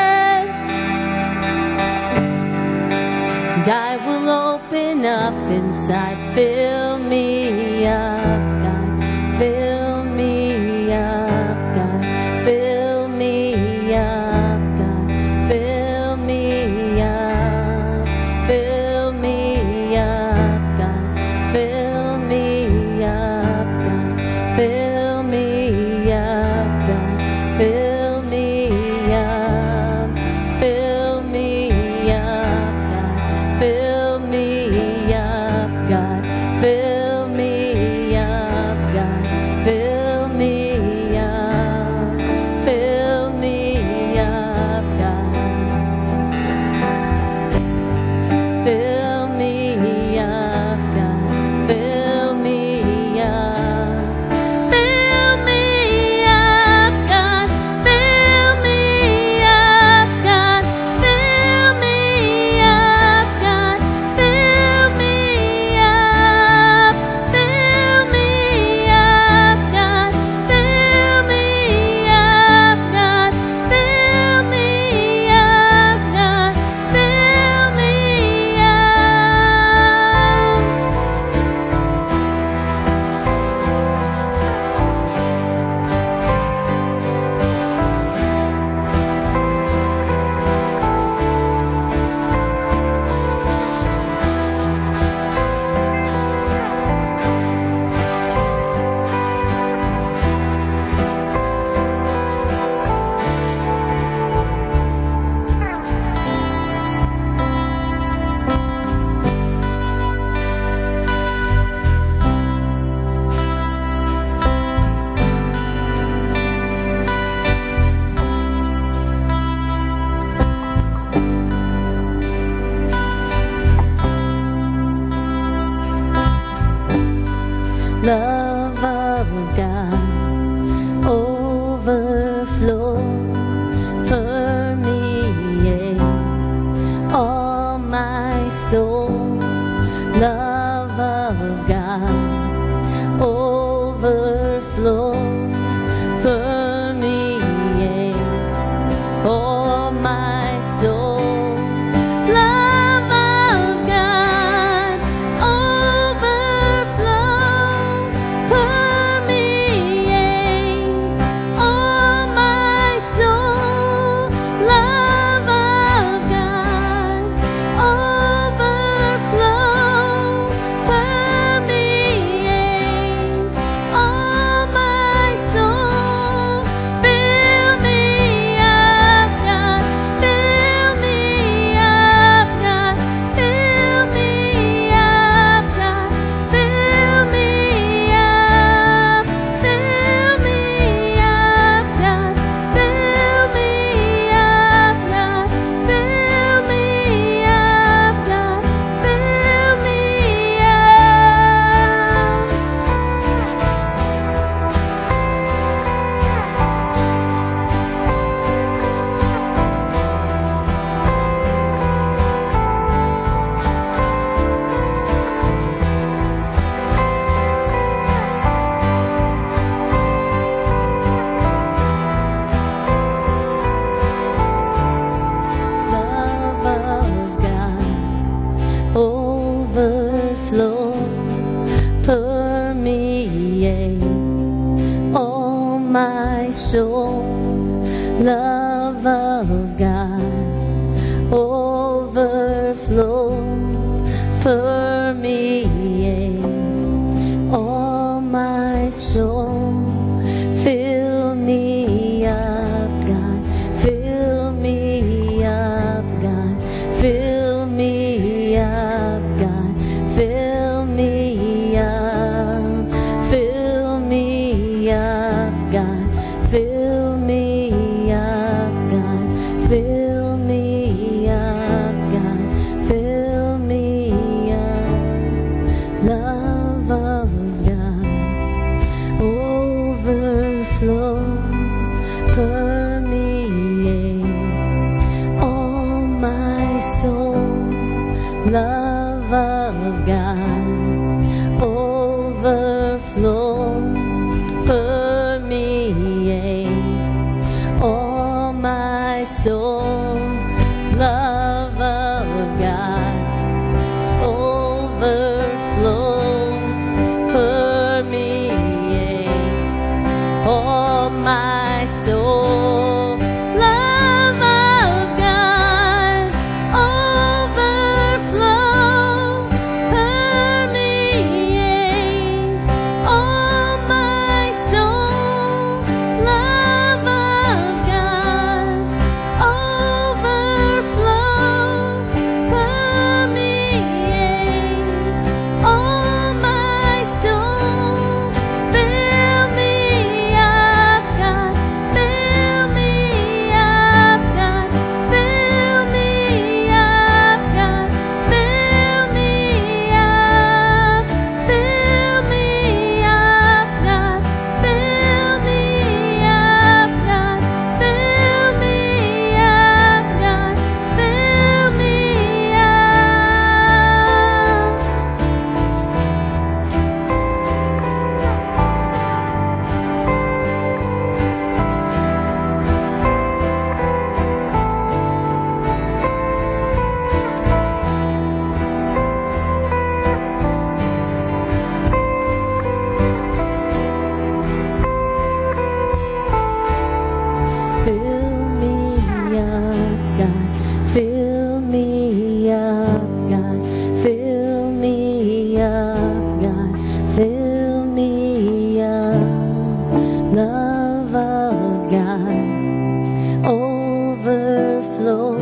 and I will open up inside. Fill me up, God. Fill me up, God. Fill me up, God. Fill me up. Fill me up, God. Fill me up, God. Fill me up, God. Fill me up. Fill me up, God. Fill me up, God. Fill me up, God. Fill me up. Fill me up, God. Fill me up, God. Fill me up. Fill me up, God. Fill me up, God. Fill me up, God. Fill me up. Fill me up, God. Fill me up, God. Fill me up, God. Fill me up. Love of God, overflow, permeate all my soul. Love of God, overflow, permeate all my soul. Love of God, overflow, overflow, permeate all my soul. Fill me up, God. Fill me up, God. Fill me up, God. Fill me up. Fill me up, God. Fill me up, God. Fill me up, God. Fill me up. Love of God. Overflow. Permeate all my soul. Love of God. Overflow. Permeate all my soul. Love of God. Overflow. Permeate all my soul. Love of God. Overflow. Permeate all my soul. Love of God. Overflow. Permeate all my soul. Fill me up, God. Fill me up, God. Fill me up, God. Fill me up. Fill me up, God. Fill me up, God. Fill me up, God. Fill me Fill me up, God. Fill me up, God. Fill me up, God. Fill me up. Love of God. Overflow.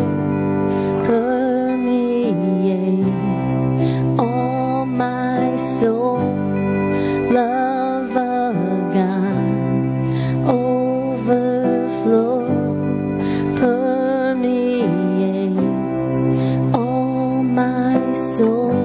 Permeate all my soul. Love of God. Overflow. Permeate all my soul.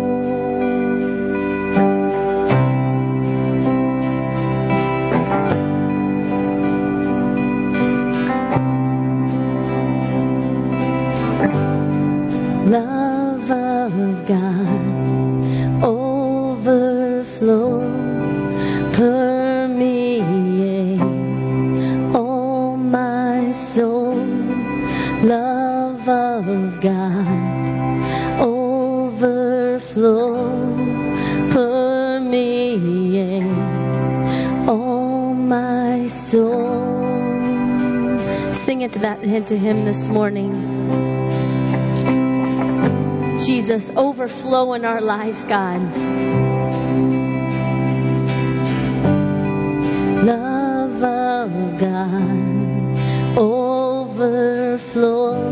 Love of God. Overflow. Permeate all my soul. Love of God. Overflow. Permeate all my soul. Sing it to Him this morning. Jesus, overflow in our lives, God. Love of God. Overflow.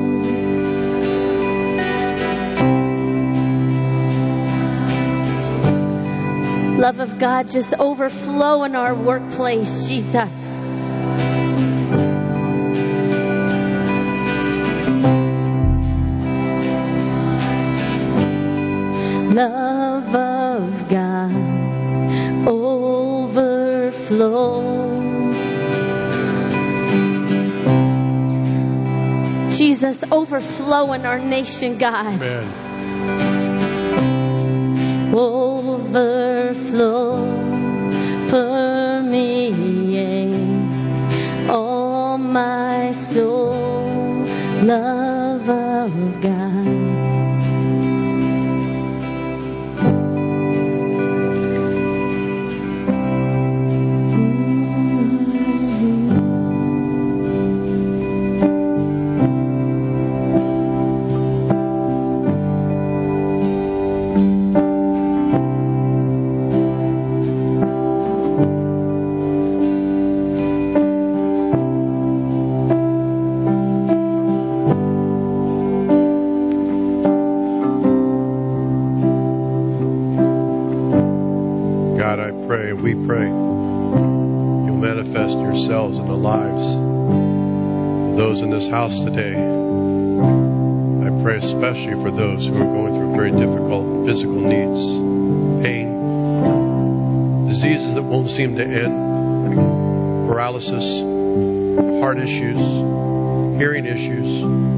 Love of God, just overflow in our workplace, Jesus. Love of God, overflow. Jesus, overflow in our nation, God. Amen. Overflow, permeate all my soul. Love of God. this house today. I pray especially for those who are going through very difficult physical needs, pain, diseases that won't seem to end, paralysis, heart issues, hearing issues,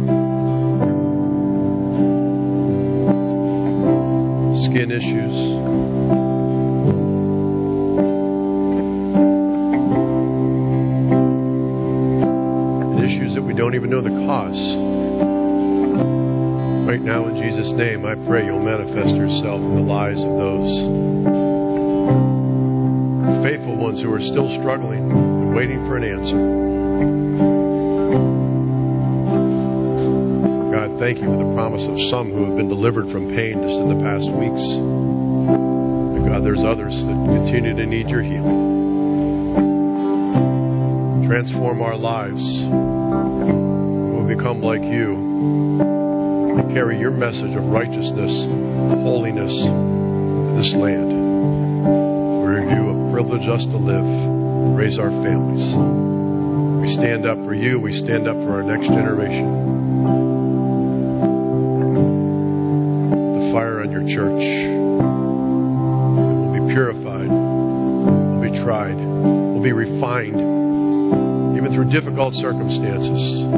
skin issues. Issues that we don't even know the cause. Right now, in Jesus' name, I pray you'll manifest yourself in the lives of those faithful ones who are still struggling and waiting for an answer. God, thank you for the promise of some who have been delivered from pain just in the past weeks. And God, there's others that continue to need your healing. Transform our lives. We'll become like you and carry your message of righteousness, holiness to this land, where you have privileged us to live and raise our families. We stand up for you. We stand up for our next generation. The fire on your church. It will be purified. Will be tried. Will be refined. Even through difficult circumstances. Give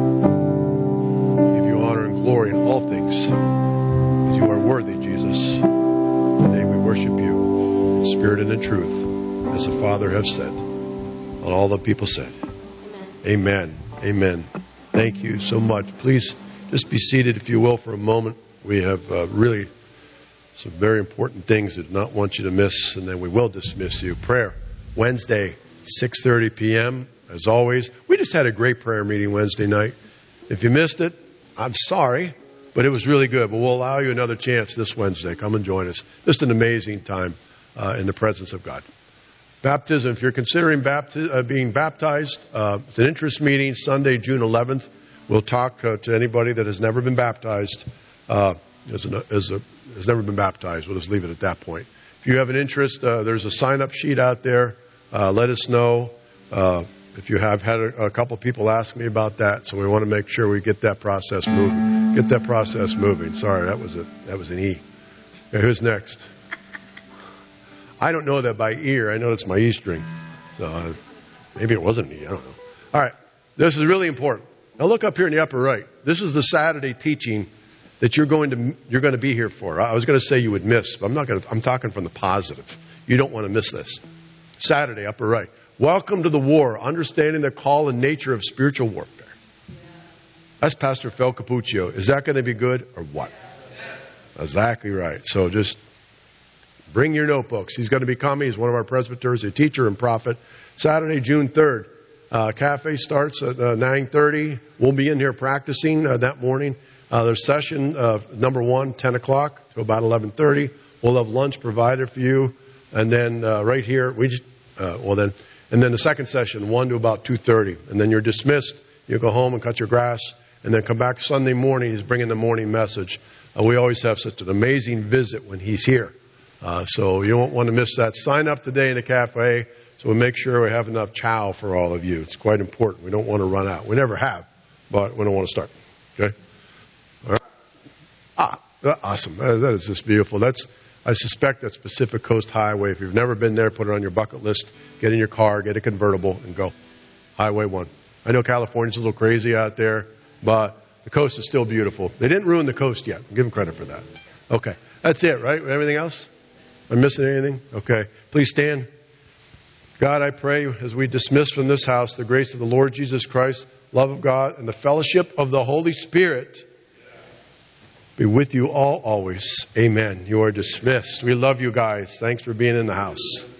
you honor and glory in all things. Because you are worthy, Jesus. Today we worship you in spirit and in truth, as the Father has said. And all the people said. Amen. Amen. Thank you so much. Please just be seated, if you will, for a moment. We have really some very important things I do not want you to miss, and then we will dismiss you. Prayer, Wednesday, 6:30 p.m., as always. We just had a great prayer meeting Wednesday night. If you missed it, I'm sorry, but it was really good. But we'll allow you another chance this Wednesday. Come and join us. Just an amazing time in the presence of God. Baptism, if you're considering being baptized, it's an interest meeting Sunday, June 11th. We'll talk to anybody that has never been baptized, has never been baptized. We'll just leave it at that point. If you have an interest, there's a sign-up sheet out there. Let us know. If you have had a couple people ask me about that, so we want to make sure we get that process moving. Get that process moving. Sorry, that was an E. Okay, who's next? I don't know that by ear. I know it's my E string. So maybe it wasn't an E. I don't know. All right. This is really important. Now look up here in the upper right. This is the Saturday teaching that you're going to be here for. I was going to say you would miss, but I'm talking from the positive. You don't want to miss this. Saturday, upper right. Welcome to the war, understanding the call and nature of spiritual warfare. That's Pastor Phil Capuccio. Is that going to be good or what? Exactly right. So just bring your notebooks. He's going to be coming. He's one of our presbyters, a teacher and prophet. Saturday, June 3rd. Cafe starts at 9:30. We'll be in here practicing that morning. There's session number 1, 10 o'clock to about 11:30. We'll have lunch provided for you. And then right here, and then the second session, 1 to about 2:30. And then you're dismissed. You go home and cut your grass. And then come back Sunday morning. He's bringing the morning message. We always have such an amazing visit when he's here. So you won't want to miss that. Sign up today in the cafe so we'll make sure we have enough chow for all of you. It's quite important. We don't want to run out. We never have, but we don't want to start. Okay? All right. Awesome. That is just beautiful. I suspect that's Pacific Coast Highway. If you've never been there, put it on your bucket list. Get in your car, get a convertible, and go. Highway 1. I know California's a little crazy out there, but the coast is still beautiful. They didn't ruin the coast yet. Give them credit for that. Okay. That's it, right? Everything else? Am I missing anything? Okay. Please stand. God, I pray as we dismiss from this house the grace of the Lord Jesus Christ, love of God, and the fellowship of the Holy Spirit be with you all always. Amen. You are dismissed. We love you guys. Thanks for being in the house.